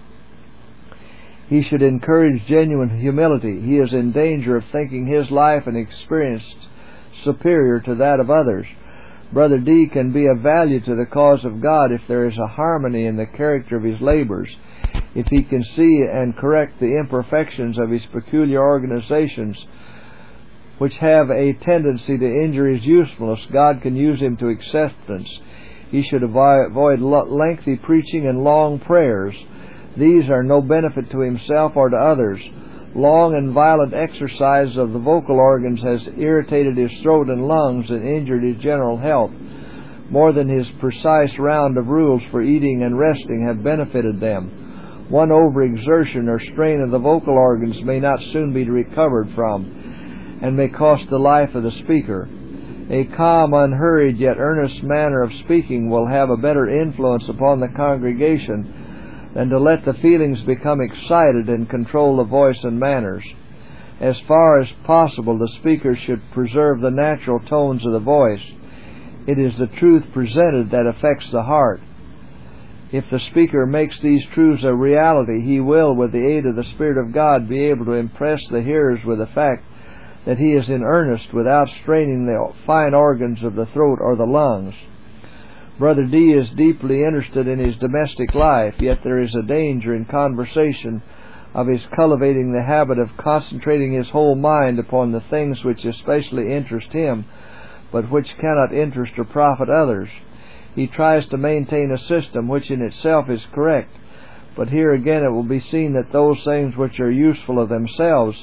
S1: He should encourage genuine humility. He is in danger of thinking his life and experience superior to that of others. Brother D can be of value to the cause of God if there is a harmony in the character of his labors. If he can see and correct the imperfections of his peculiar organizations, which have a tendency to injure his usefulness, God can use him to acceptance. He should avoid lengthy preaching and long prayers. These are no benefit to himself or to others. Long and violent exercise of the vocal organs has irritated his throat and lungs and injured his general health, more than his precise round of rules for eating and resting have benefited them. One overexertion or strain of the vocal organs may not soon be recovered from, and may cost the life of the speaker. A calm, unhurried, yet earnest manner of speaking will have a better influence upon the congregation than to let the feelings become excited and control the voice and manners. As far as possible, the speaker should preserve the natural tones of the voice. It is the truth presented that affects the heart. If the speaker makes these truths a reality, he will, with the aid of the Spirit of God, be able to impress the hearers with the fact that he is in earnest without straining the fine organs of the throat or the lungs. Brother D is deeply interested in his domestic life, yet there is a danger in conversation of his cultivating the habit of concentrating his whole mind upon the things which especially interest him, but which cannot interest or profit others. He tries to maintain a system which in itself is correct, but here again it will be seen that those things which are useful of themselves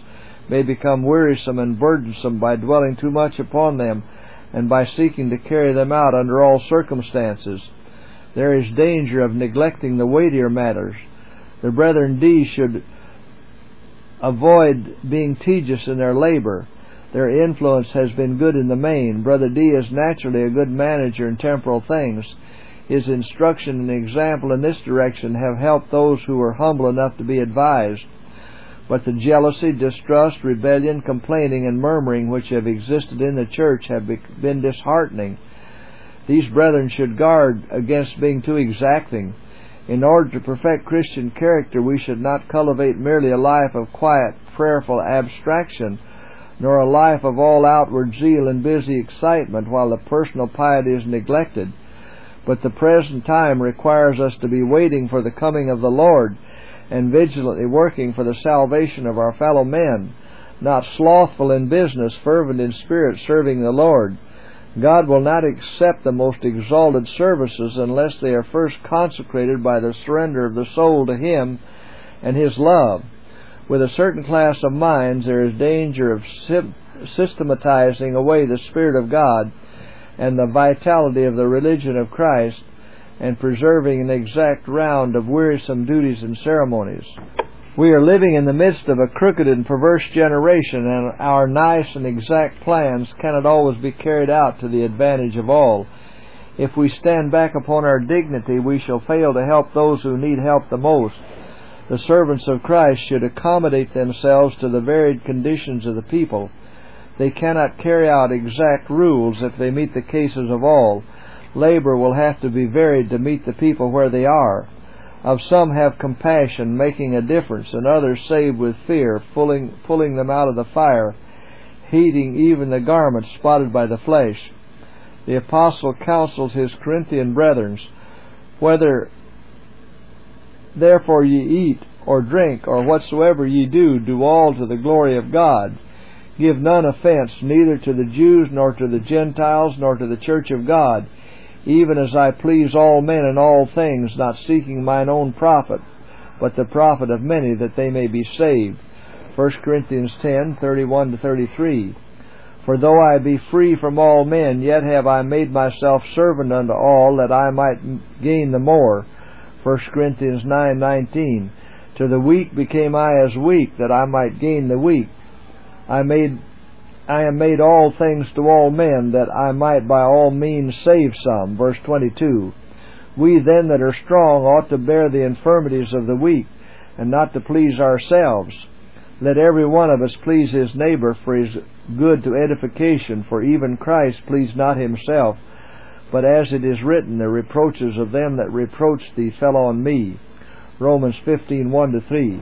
S1: may become wearisome and burdensome by dwelling too much upon them and by seeking to carry them out under all circumstances. There is danger of neglecting the weightier matters. The brethren D should avoid being tedious in their labor. Their influence has been good in the main. Brother D is naturally a good manager in temporal things. His instruction and example in this direction have helped those who were humble enough to be advised. But the jealousy, distrust, rebellion, complaining, and murmuring which have existed in the church have been disheartening. These brethren should guard against being too exacting. In order to perfect Christian character, we should not cultivate merely a life of quiet, prayerful abstraction, nor a life of all outward zeal and busy excitement while the personal piety is neglected. But the present time requires us to be waiting for the coming of the Lord and vigilantly working for the salvation of our fellow men, not slothful in business, fervent in spirit, serving the Lord. God will not accept the most exalted services unless they are first consecrated by the surrender of the soul to Him and His love. With a certain class of minds there is danger of systematizing away the Spirit of God and the vitality of the religion of Christ, and preserving an exact round of wearisome duties and ceremonies. We are living in the midst of a crooked and perverse generation, and our nice and exact plans cannot always be carried out to the advantage of all. If we stand back upon our dignity, we shall fail to help those who need help the most. The servants of Christ should accommodate themselves to the varied conditions of the people. They cannot carry out exact rules if they meet the cases of all. Labor will have to be varied to meet the people where they are. Of some have compassion, making a difference, and others save with fear, pulling them out of the fire, heating even the garments spotted by the flesh. The apostle counsels his Corinthian brethren, whether therefore ye eat or drink or whatsoever ye do, do all to the glory of God. Give none offense, neither to the Jews, nor to the Gentiles, nor to the church of God, even as I please all men in all things, not seeking mine own profit, but the profit of many, that they may be saved. 1 Corinthians 10:31-33. For though I be free from all men, yet have I made myself servant unto all, that I might gain the more. 1 Corinthians 9:19. To the weak became I as weak, that I might gain the weak. I am made all things to all men, that I might by all means save some. Verse 22. We then that are strong ought to bear the infirmities of the weak, and not to please ourselves. Let every one of us please his neighbor for his good to edification, for even Christ pleased not himself, but as it is written, the reproaches of them that reproached thee fell on me. Romans 15:1-3.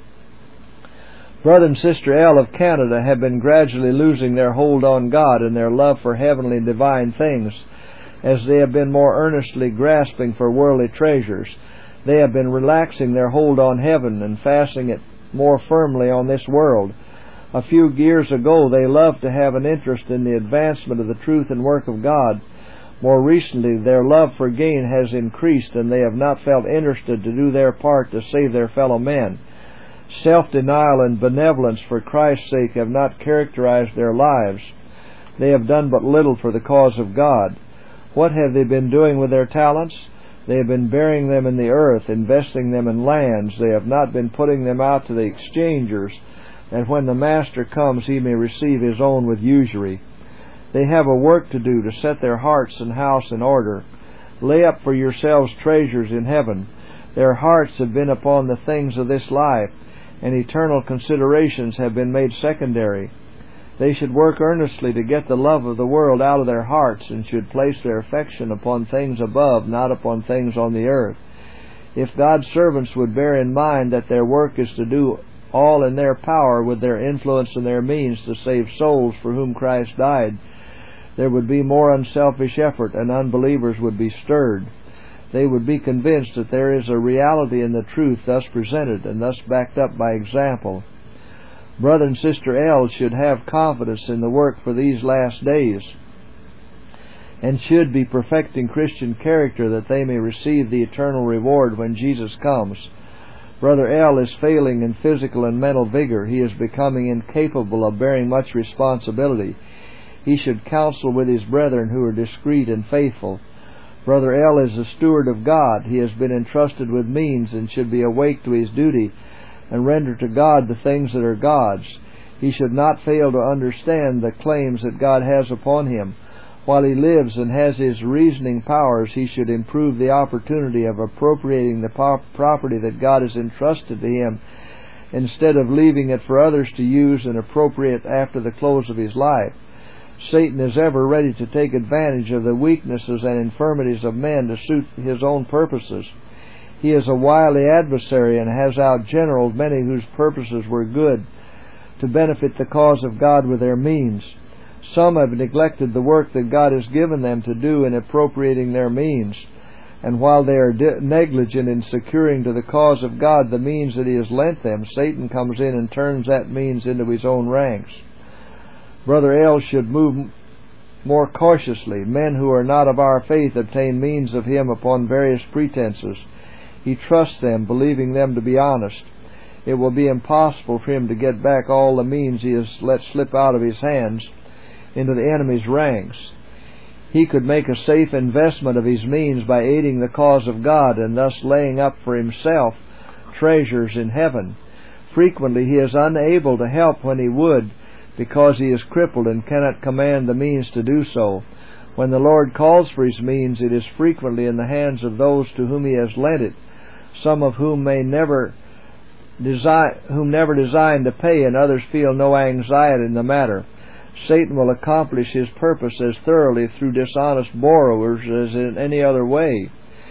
S1: Brother and Sister L. of Canada have been gradually losing their hold on God and their love for heavenly and divine things, as they have been more earnestly grasping for worldly treasures. They have been relaxing their hold on heaven and fastening it more firmly on this world. A few years ago they loved to have an interest in the advancement of the truth and work of God. More recently their love for gain has increased, and they have not felt interested to do their part to save their fellow men. Self-denial and benevolence for Christ's sake have not characterized their lives. They have done but little for the cause of God. What have they been doing with their talents? They have been burying them in the earth, investing them in lands. They have not been putting them out to the exchangers, that when the Master comes he may receive his own with usury. They have a work to do to set their hearts and house in order. Lay up for yourselves treasures in heaven. Their hearts have been upon the things of this life, and eternal considerations have been made secondary. They should work earnestly to get the love of the world out of their hearts, and should place their affection upon things above, not upon things on the earth. If God's servants would bear in mind that their work is to do all in their power with their influence and their means to save souls for whom Christ died, there would be more unselfish effort, and unbelievers would be stirred. They would be convinced that there is a reality in the truth thus presented and thus backed up by example. Brother and Sister L. should have confidence in the work for these last days, and should be perfecting Christian character, that they may receive the eternal reward when Jesus comes. Brother L is failing in physical and mental vigor. He is becoming incapable of bearing much responsibility. He should counsel with his brethren who are discreet and faithful. Brother L is a steward of God. He has been entrusted with means and should be awake to his duty and render to God the things that are God's. He should not fail to understand the claims that God has upon him. While he lives and has his reasoning powers, he should improve the opportunity of appropriating the property that God has entrusted to him, instead of leaving it for others to use and appropriate after the close of his life. Satan is ever ready to take advantage of the weaknesses and infirmities of men to suit his own purposes. He is a wily adversary and has outgeneraled many whose purposes were good to benefit the cause of God with their means. Some have neglected the work that God has given them to do in appropriating their means, and while they are negligent in securing to the cause of God the means that He has lent them, Satan comes in and turns that means into his own ranks. Brother L should move more cautiously. Men who are not of our faith obtain means of him upon various pretenses. He trusts them, believing them to be honest. It will be impossible for him to get back all the means he has let slip out of his hands into the enemy's ranks. He could make a safe investment of his means by aiding the cause of God and thus laying up for himself treasures in heaven. Frequently he is unable to help when he would, because he is crippled and cannot command the means to do so. When the Lord calls for his means, it is frequently in the hands of those to whom he has lent it, some of whom never designed to pay, and others feel no anxiety in the matter. Satan will accomplish his purpose as thoroughly through dishonest borrowers as in any other way.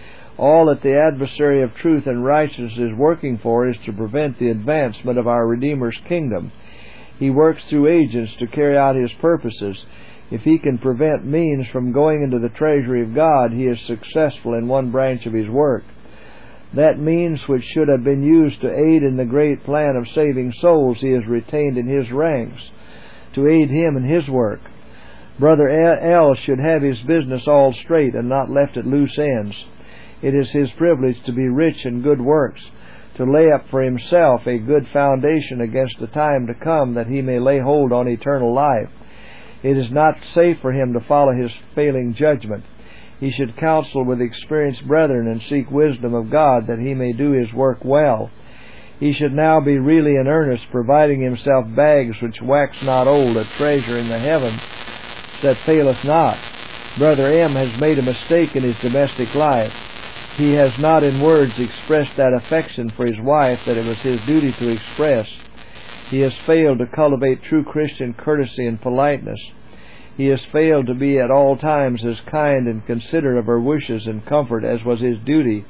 S1: All that the adversary of truth and righteousness is working for is to prevent the advancement of our Redeemer's kingdom. He works through agents to carry out his purposes. If he can prevent means from going into the treasury of God, he is successful in one branch of his work. That means which should have been used to aid in the great plan of saving souls, he has retained in his ranks to aid him in his work. Brother L should have his business all straight and not left at loose ends. It is his privilege to be rich in good works, to lay up for himself a good foundation against the time to come, that he may lay hold on eternal life. It is not safe for him to follow his failing judgment. He should counsel with experienced brethren and seek wisdom of God, that he may do his work well. He should now be really in earnest, providing himself bags which wax not old, a treasure in the heavens that faileth not. Brother M has made a mistake in his domestic life. He has not in words expressed that affection for his wife that it was his duty to express. He has failed to cultivate true Christian courtesy and politeness. He has failed to be at all times as kind and considerate of her wishes and comfort as was his duty.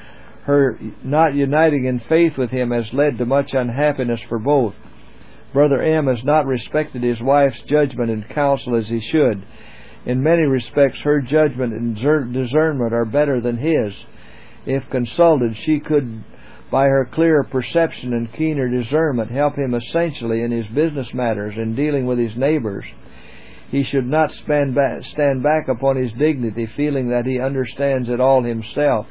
S1: Her not uniting in faith with him has led to much unhappiness for both. Brother M has not respected his wife's judgment and counsel as he should. In many respects, her judgment and discernment are better than his. If consulted, she could, by her clearer perception and keener discernment, help him essentially in his business matters and dealing with his neighbors. He should not stand back upon his dignity, feeling that he understands it all himself.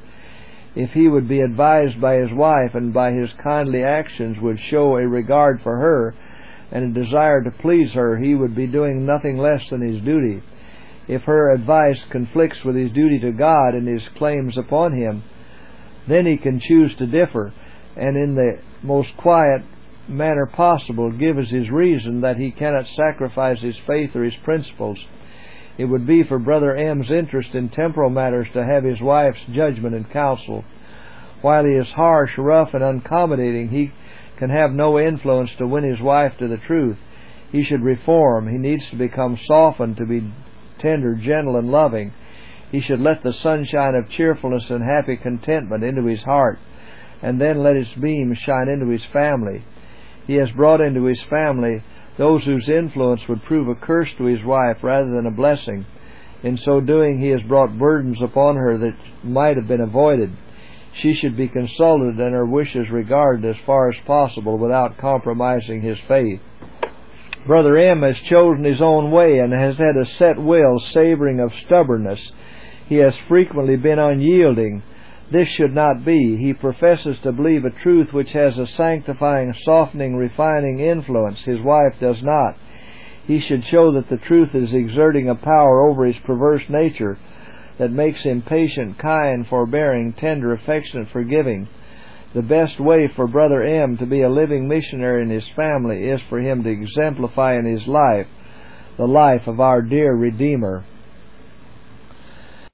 S1: If he would be advised by his wife, and by his kindly actions would show a regard for her and a desire to please her, he would be doing nothing less than his duty. If her advice conflicts with his duty to God and his claims upon him, then he can choose to differ, and in the most quiet manner possible give as his reason that he cannot sacrifice his faith or his principles. It would be for Brother M's interest in temporal matters to have his wife's judgment and counsel. While he is harsh, rough, and unaccommodating, he can have no influence to win his wife to the truth. He should reform. He needs to become softened, to be tender, gentle, and loving. He should let the sunshine of cheerfulness and happy contentment into his heart, and then let its beams shine into his family. He has brought into his family those whose influence would prove a curse to his wife rather than a blessing. In so doing, he has brought burdens upon her that might have been avoided. She should be consulted and her wishes regarded as far as possible without compromising his faith. Brother M has chosen his own way and has had a set will savoring of stubbornness. He has frequently been unyielding. This should not be. He professes to believe a truth which has a sanctifying, softening, refining influence. His wife does not. He should show that the truth is exerting a power over his perverse nature that makes him patient, kind, forbearing, tender, affectionate, forgiving. The best way for Brother M to be a living missionary in his family is for him to exemplify in his life the life of our dear Redeemer.